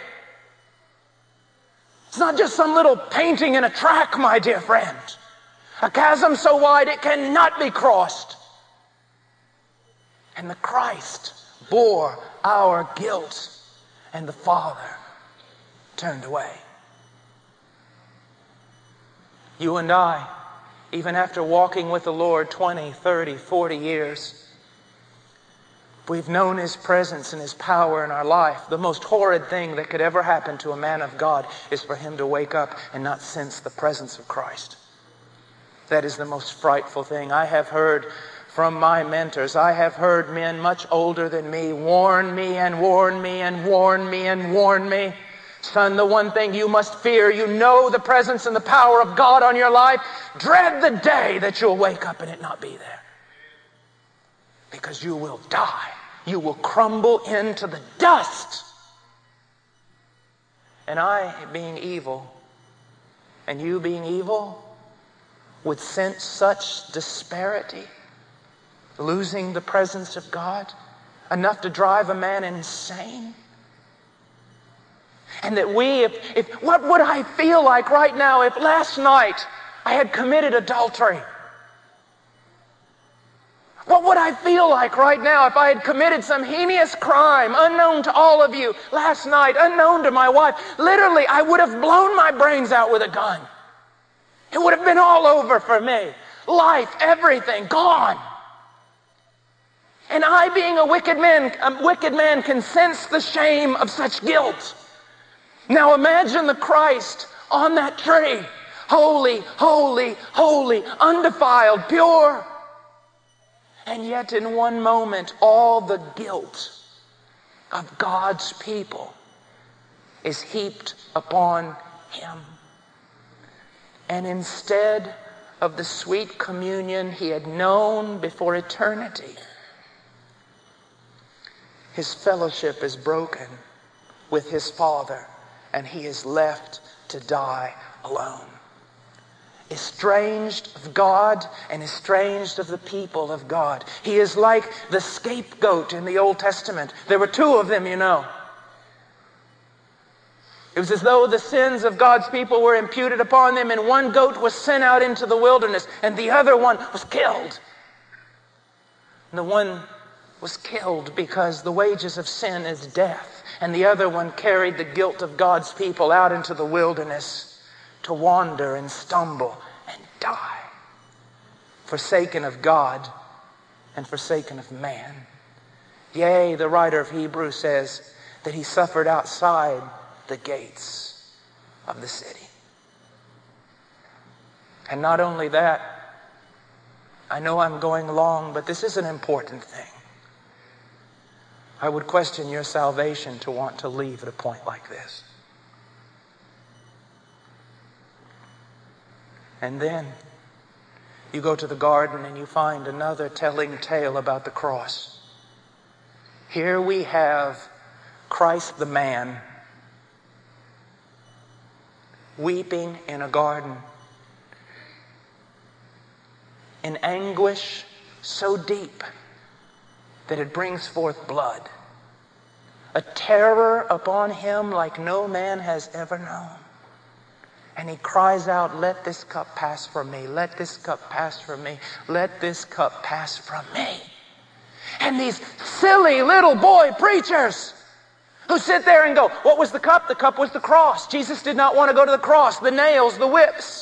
It's not just some little painting in a track, my dear friend. A chasm so wide it cannot be crossed. And the Christ bore our guilt, and the Father turned away. You and I, even after walking with the Lord 20, 30, 40 years, we've known his presence and his power in our life. The most horrid thing that could ever happen to a man of God is for him to wake up and not sense the presence of Christ. That is the most frightful thing. I have heard from my mentors, I have heard men much older than me warn me and warn me and warn me and warn me Son, the one thing you must fear, you know the presence and the power of God on your life. Dread the day that you'll wake up and it not be there. Because you will die. You will crumble into the dust. And I, being evil, and you being evil, would sense such disparity, losing the presence of God, enough to drive a man insane. And that what would I feel like right now if last night I had committed adultery? What would I feel like right now if I had committed some heinous crime unknown to all of you last night, unknown to my wife? Literally, I would have blown my brains out with a gun. It would have been all over for me. Life, everything, gone. And I, being a wicked man can sense the shame of such guilt. Now imagine the Christ on that tree, holy, holy, holy, undefiled, pure. And yet in one moment, all the guilt of God's people is heaped upon him. And instead of the sweet communion he had known before eternity, his fellowship is broken with his Father, and he is left to die alone. Estranged of God and estranged of the people of God. He is like the scapegoat in the Old Testament. There were two of them, you know. It was as though the sins of God's people were imputed upon them, and one goat was sent out into the wilderness, and the other one was killed. And the one was killed because the wages of sin is death, and the other one carried the guilt of God's people out into the wilderness to wander and stumble and die, forsaken of God and forsaken of man. Yea, the writer of Hebrews says that he suffered outside the gates of the city. And not only that, I know I'm going long, but this is an important thing. I would question your salvation to want to leave at a point like this. And then you go to the garden and you find another telling tale about the cross. Here we have Christ the man weeping in a garden in anguish so deep that it brings forth blood. A terror upon him like no man has ever known. And he cries out, "Let this cup pass from me. Let this cup pass from me. Let this cup pass from me." And these silly little boy preachers who sit there and go, what was the cup? The cup was the cross. Jesus did not want to go to the cross, the nails, the whips.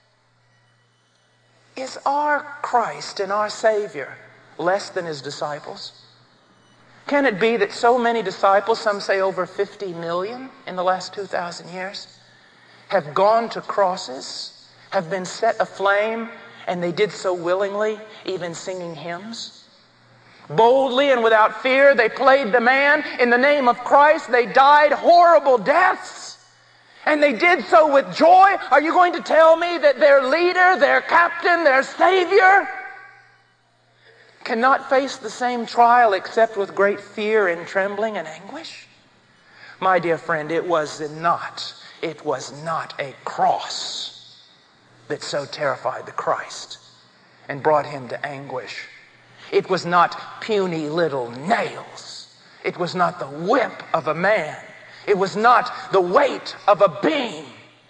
Is our Christ and our Savior less than his disciples? Can it be that so many disciples, some say over 50 million in the last 2,000 years, have gone to crosses, have been set aflame, and they did so willingly, even singing hymns? Boldly and without fear, they played the man. In the name of Christ, they died horrible deaths. And they did so with joy. Are you going to tell me that their leader, their captain, their Savior cannot face the same trial except with great fear and trembling and anguish? My dear friend, it was not a cross that so terrified the Christ and brought him to anguish. It was not puny little nails. It was not the whip of a man. It was not the weight of a beam.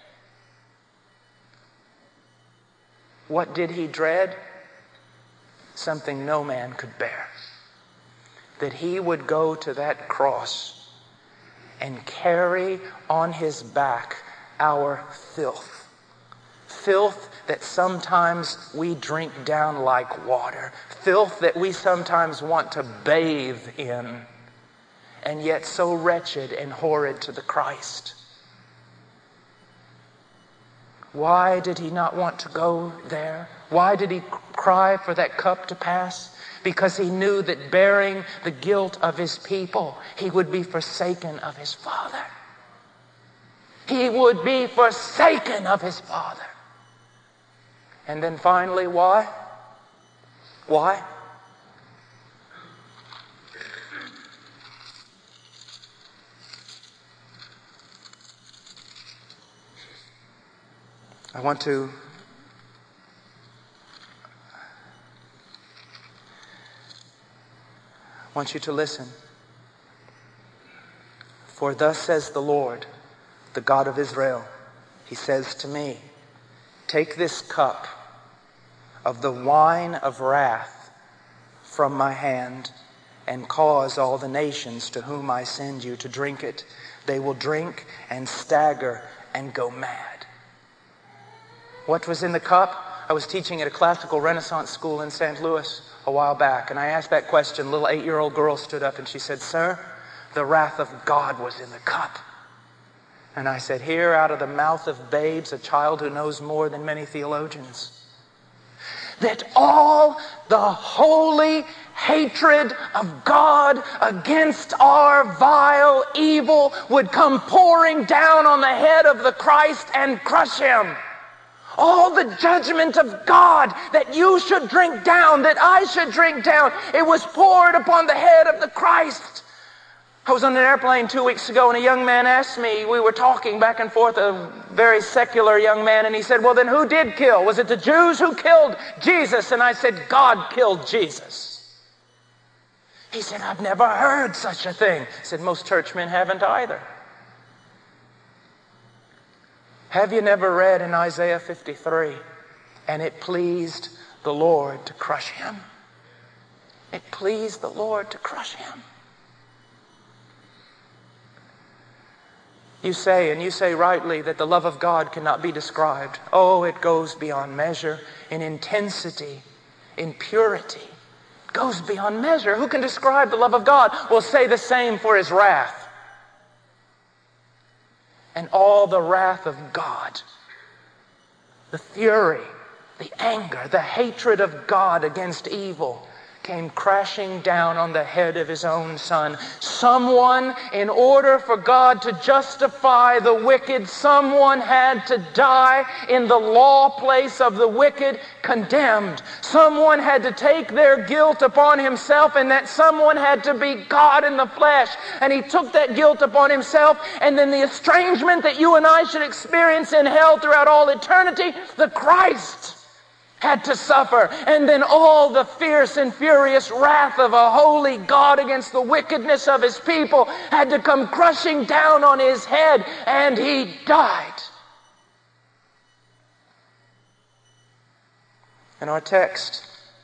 What did he dread? Something no man could bear. That he would go to that cross and carry on his back our filth. Filth that sometimes we drink down like water. Filth that we sometimes want to bathe in. And yet so wretched and horrid to the Christ. Why did he not want to go there? Why did he cry for that cup to pass? Because he knew that bearing the guilt of his people, he would be forsaken of his Father. He would be forsaken of his Father. And then finally, why? Why? I want you to listen. For thus says the Lord, the God of Israel, He says to me, take this cup of the wine of wrath from my hand and cause all the nations to whom I send you to drink it. They will drink and stagger and go mad. What was in the cup? I was teaching at a classical Renaissance school in St. Louis a while back, and I asked that question. A little 8-year-old girl stood up and she said, "Sir, the wrath of God was in the cup." And I said, "Hear out of the mouth of babes a child who knows more than many theologians, that all the holy hatred of God against our vile evil would come pouring down on the head of the Christ and crush him. All the judgment of God that you should drink down, that I should drink down, it was poured upon the head of the Christ." I was on an airplane 2 weeks ago and a young man asked me, we were talking back and forth, a very secular young man, and he said, "Well, then who did kill? Was it the Jews who killed Jesus?" And I said, "God killed Jesus." He said, "I've never heard such a thing." I said, "Most churchmen haven't either." Have you never read in Isaiah 53, "And it pleased the Lord to crush him"? It pleased the Lord to crush him. You say rightly that the love of God cannot be described. Oh, it goes beyond measure in intensity, in purity. It goes beyond measure. Who can describe the love of God? Will say the same for his wrath. And all the wrath of God, the fury, the anger, the hatred of God against evil came crashing down on the head of his own Son. Someone, in order for God to justify the wicked, someone had to die in the law place of the wicked, condemned. Someone had to take their guilt upon himself, and that someone had to be God in the flesh. And he took that guilt upon himself, and then the estrangement that you and I should experience in hell throughout all eternity, the Christ had to suffer. And then all the fierce and furious wrath of a holy God against the wickedness of his people had to come crushing down on his head, and he died. And our text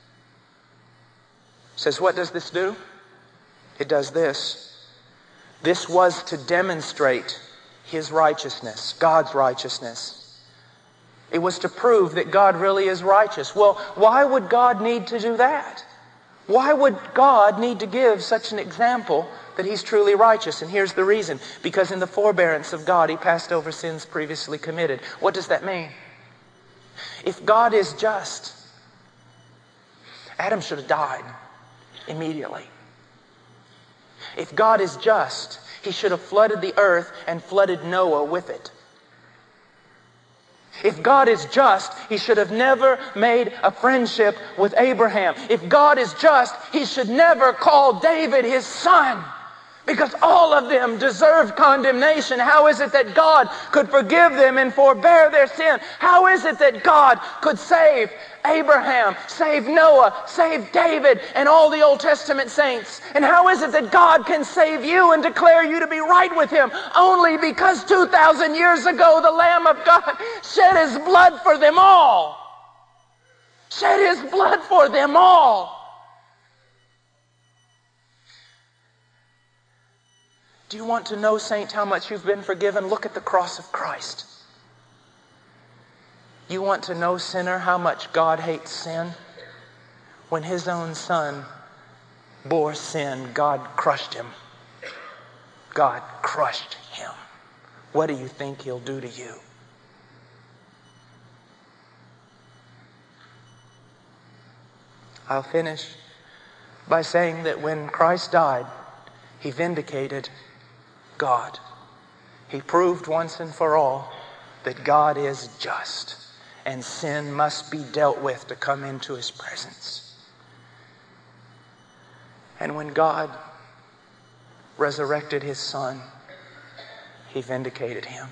says, what does this do? It does this. This was to demonstrate his righteousness, God's righteousness. It was to prove that God really is righteous. Well, why would God need to do that? Why would God need to give such an example that he's truly righteous? And here's the reason. Because in the forbearance of God, he passed over sins previously committed. What does that mean? If God is just, Adam should have died immediately. If God is just, he should have flooded the earth and flooded Noah with it. If God is just, he should have never made a friendship with Abraham. If God is just, he should never call David his son, because all of them deserved condemnation. How is it that God could forgive them and forbear their sin? How is it that God could save Abraham, save Noah, save David, and all the Old Testament saints? And how is it that God can save you and declare you to be right with him? Only because 2,000 years ago the Lamb of God shed his blood for them all. Shed his blood for them all. Do you want to know, saint, how much you've been forgiven? Look at the cross of Christ. You want to know, sinner, how much God hates sin? When his own Son bore sin, God crushed him. God crushed him. What do you think he'll do to you? I'll finish by saying that when Christ died, he vindicated God. He proved once and for all that God is just and sin must be dealt with to come into His presence. And when God resurrected His Son, He vindicated Him.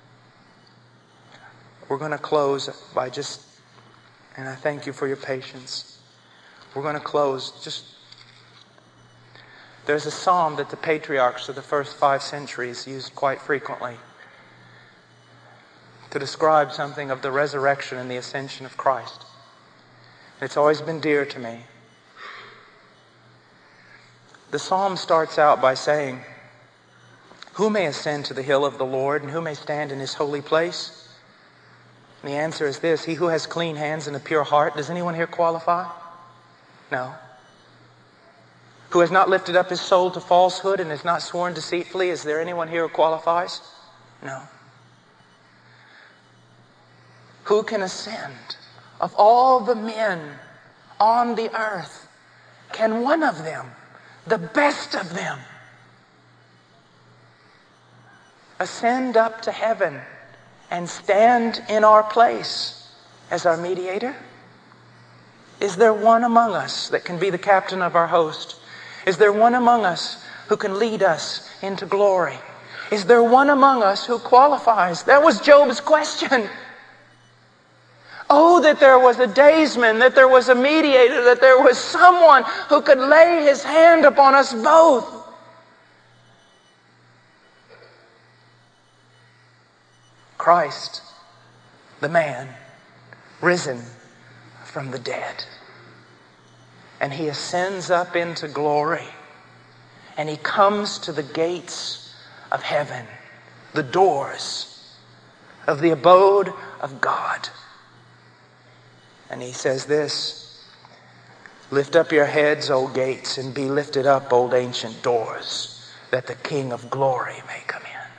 We're going to close by and I thank you for your patience. We're going to close there's a psalm that the patriarchs of the first 5 centuries used quite frequently to describe something of the resurrection and the ascension of Christ. It's always been dear to me. The psalm starts out by saying, "Who may ascend to the hill of the Lord, and who may stand in His holy place?" And the answer is this: he who has clean hands and a pure heart. Does anyone here qualify? No. Who has not lifted up his soul to falsehood and has not sworn deceitfully. Is there anyone here who qualifies? No. Who can ascend? Of all the men on the earth, can one of them, the best of them, ascend up to heaven and stand in our place as our mediator? Is there one among us that can be the captain of our host? Is there one among us who can lead us into glory? Is there one among us who qualifies? That was Job's question. Oh, that there was a daysman, that there was a mediator, that there was someone who could lay his hand upon us both. Christ, the man, risen from the dead. And He ascends up into glory. And He comes to the gates of heaven, the doors of the abode of God. And He says this: "Lift up your heads, O gates, and be lifted up, old ancient doors, that the King of glory may come in."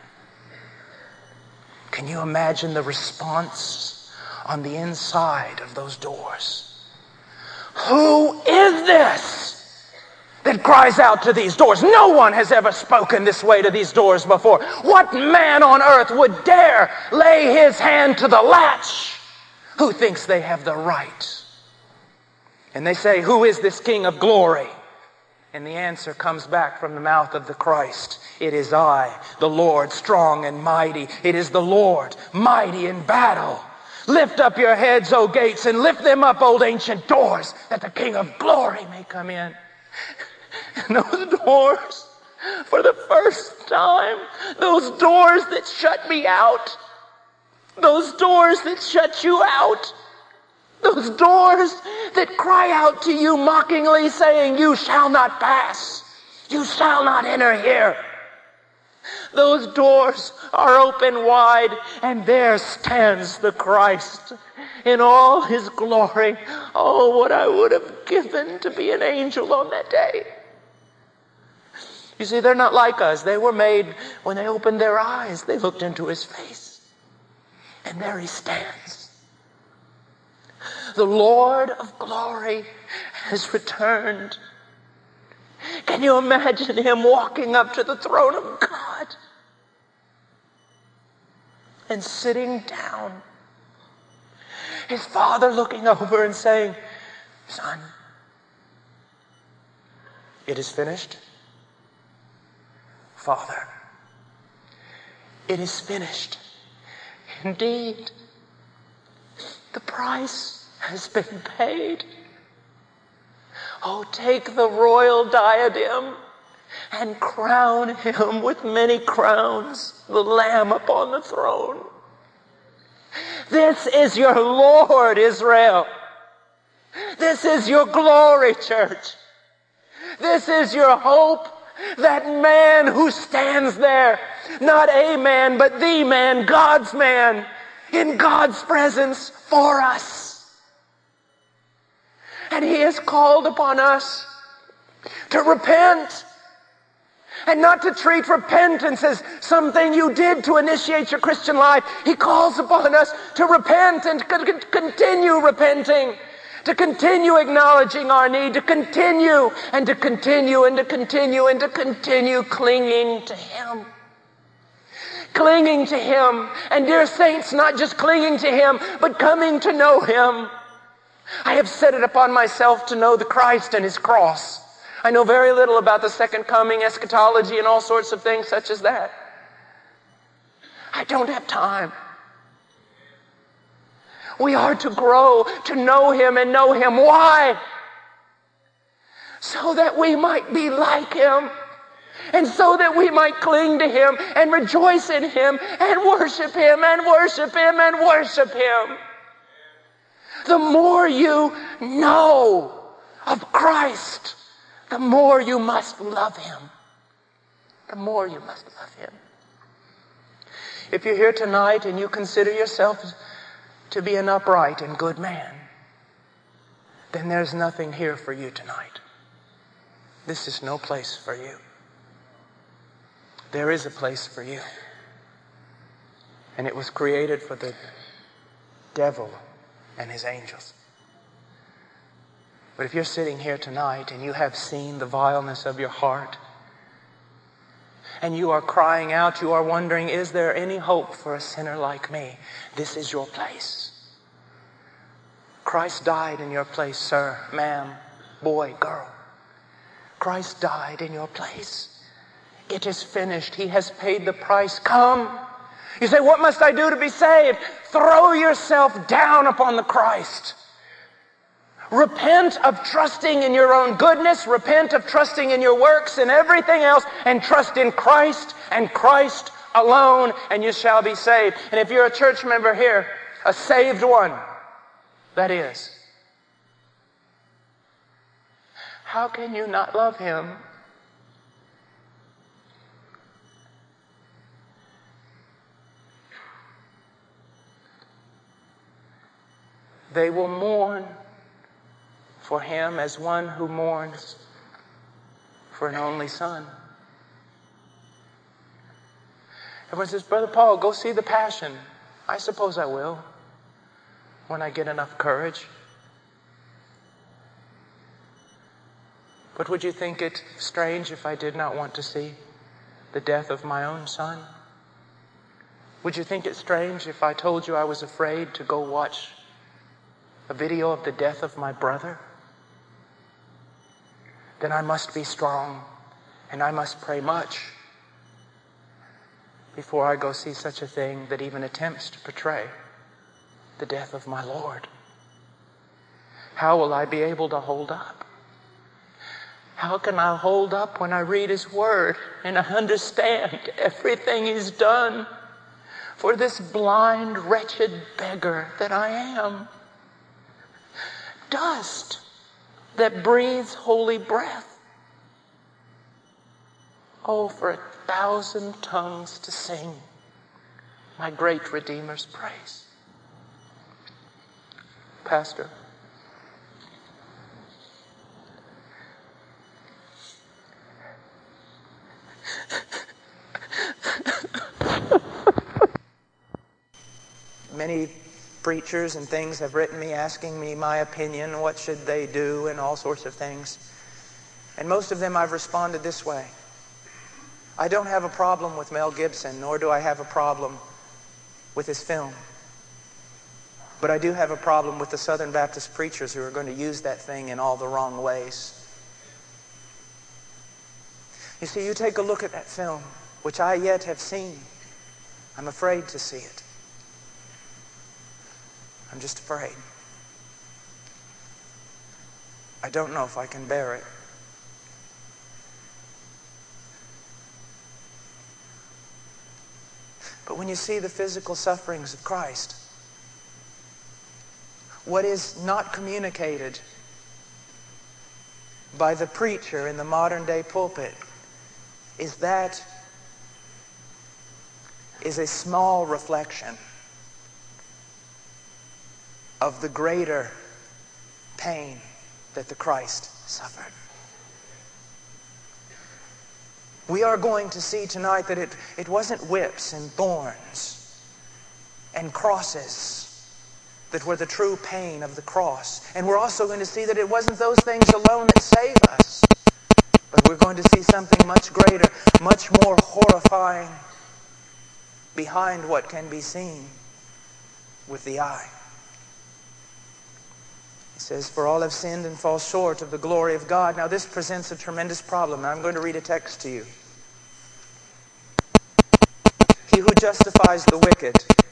Can you imagine the response on the inside of those doors? Who is this that cries out to these doors? No one has ever spoken this way to these doors before. What man on earth would dare lay his hand to the latch? Who thinks they have the right? And they say, "Who is this King of glory?" And the answer comes back from the mouth of the Christ: "It is I, the Lord, strong and mighty. It is the Lord, mighty in battle. Lift up your heads, O gates, and lift them up, old ancient doors, that the King of glory may come in." And those doors, for the first time, those doors that shut me out, those doors that shut you out, those doors that cry out to you mockingly saying, "You shall not pass. You shall not enter here." Those doors are open wide, and there stands the Christ in all His glory. Oh, what I would have given to be an angel on that day. You see, they're not like us. They were made, when they opened their eyes, they looked into His face. And there He stands. The Lord of glory has returned. Can you imagine Him walking up to the throne of God and sitting down? His Father looking over and saying, "Son, it is finished." "Father, it is finished. Indeed, the price has been paid. Oh, take the royal diadem and crown Him with many crowns, the Lamb upon the throne. This is your Lord, Israel. This is your glory, church. This is your hope, that man who stands there, not a man, but the man, God's man, in God's presence for us. And He has called upon us to repent, and not to treat repentance as something you did to initiate your Christian life. He calls upon us to repent and continue repenting, to continue acknowledging our need, to continue and to continue and to continue and to continue clinging to Him. clinging to Him. And dear saints, not just clinging to Him, but coming to know Him. I have set it upon myself to know the Christ and His cross. I know very little about the second coming, eschatology, and all sorts of things such as that. I don't have time. We are to grow to know Him and know Him. Why? So that we might be like Him. And so that we might cling to Him and rejoice in Him and worship Him and worship Him and worship Him. The more you know of Christ, the more you must love Him. The more you must love Him. If you're here tonight and you consider yourself to be an upright and good man, then there's nothing here for you tonight. This is no place for you. There is a place for you. And it was created for the devil and his angels. But if you're sitting here tonight and you have seen the vileness of your heart, and you are crying out, you are wondering, is there any hope for a sinner like me? This is your place. Christ died in your place, sir, ma'am, boy, girl. Christ died in your place. It is finished. He has paid the price. Come. You say, what must I do to be saved? Throw yourself down upon the Christ. Repent of trusting in your own goodness. Repent of trusting in your works and everything else. And trust in Christ and Christ alone, and you shall be saved. And if you're a church member here, a saved one, that is, how can you not love Him? They will mourn for Him as one who mourns for an only son. Everyone says, Brother Paul, go see the Passion. I suppose I will, when I get enough courage. But would you think it strange if I did not want to see the death of my own son? Would you think it strange if I told you I was afraid to go watch a video of the death of my brother? Then I must be strong and I must pray much before I go see such a thing that even attempts to portray the death of my Lord. How will I be able to hold up? How can I hold up when I read His Word and I understand everything He's done for this blind, wretched beggar that I am? Dust that breathes holy breath. Oh, for 1,000 tongues to sing my great Redeemer's praise. Pastor, many preachers and things have written me asking me my opinion, what should they do, and all sorts of things. And most of them I've responded this way. I don't have a problem with Mel Gibson, nor do I have a problem with his film. But I do have a problem with the Southern Baptist preachers who are going to use that thing in all the wrong ways. You see, you take a look at that film, which I yet have seen. I'm afraid to see it. I'm just afraid. I don't know if I can bear it. But when you see the physical sufferings of Christ, what is not communicated by the preacher in the modern day pulpit is that is a small reflection of the greater pain that the Christ suffered. We are going to see tonight that it wasn't whips and thorns and crosses that were the true pain of the cross. And we're also going to see that it wasn't those things alone that save us. But we're going to see something much greater, much more horrifying behind what can be seen with the eye. He says, for all have sinned and fall short of the glory of God. Now this presents a tremendous problem. I'm going to read a text to you. He who justifies the wicked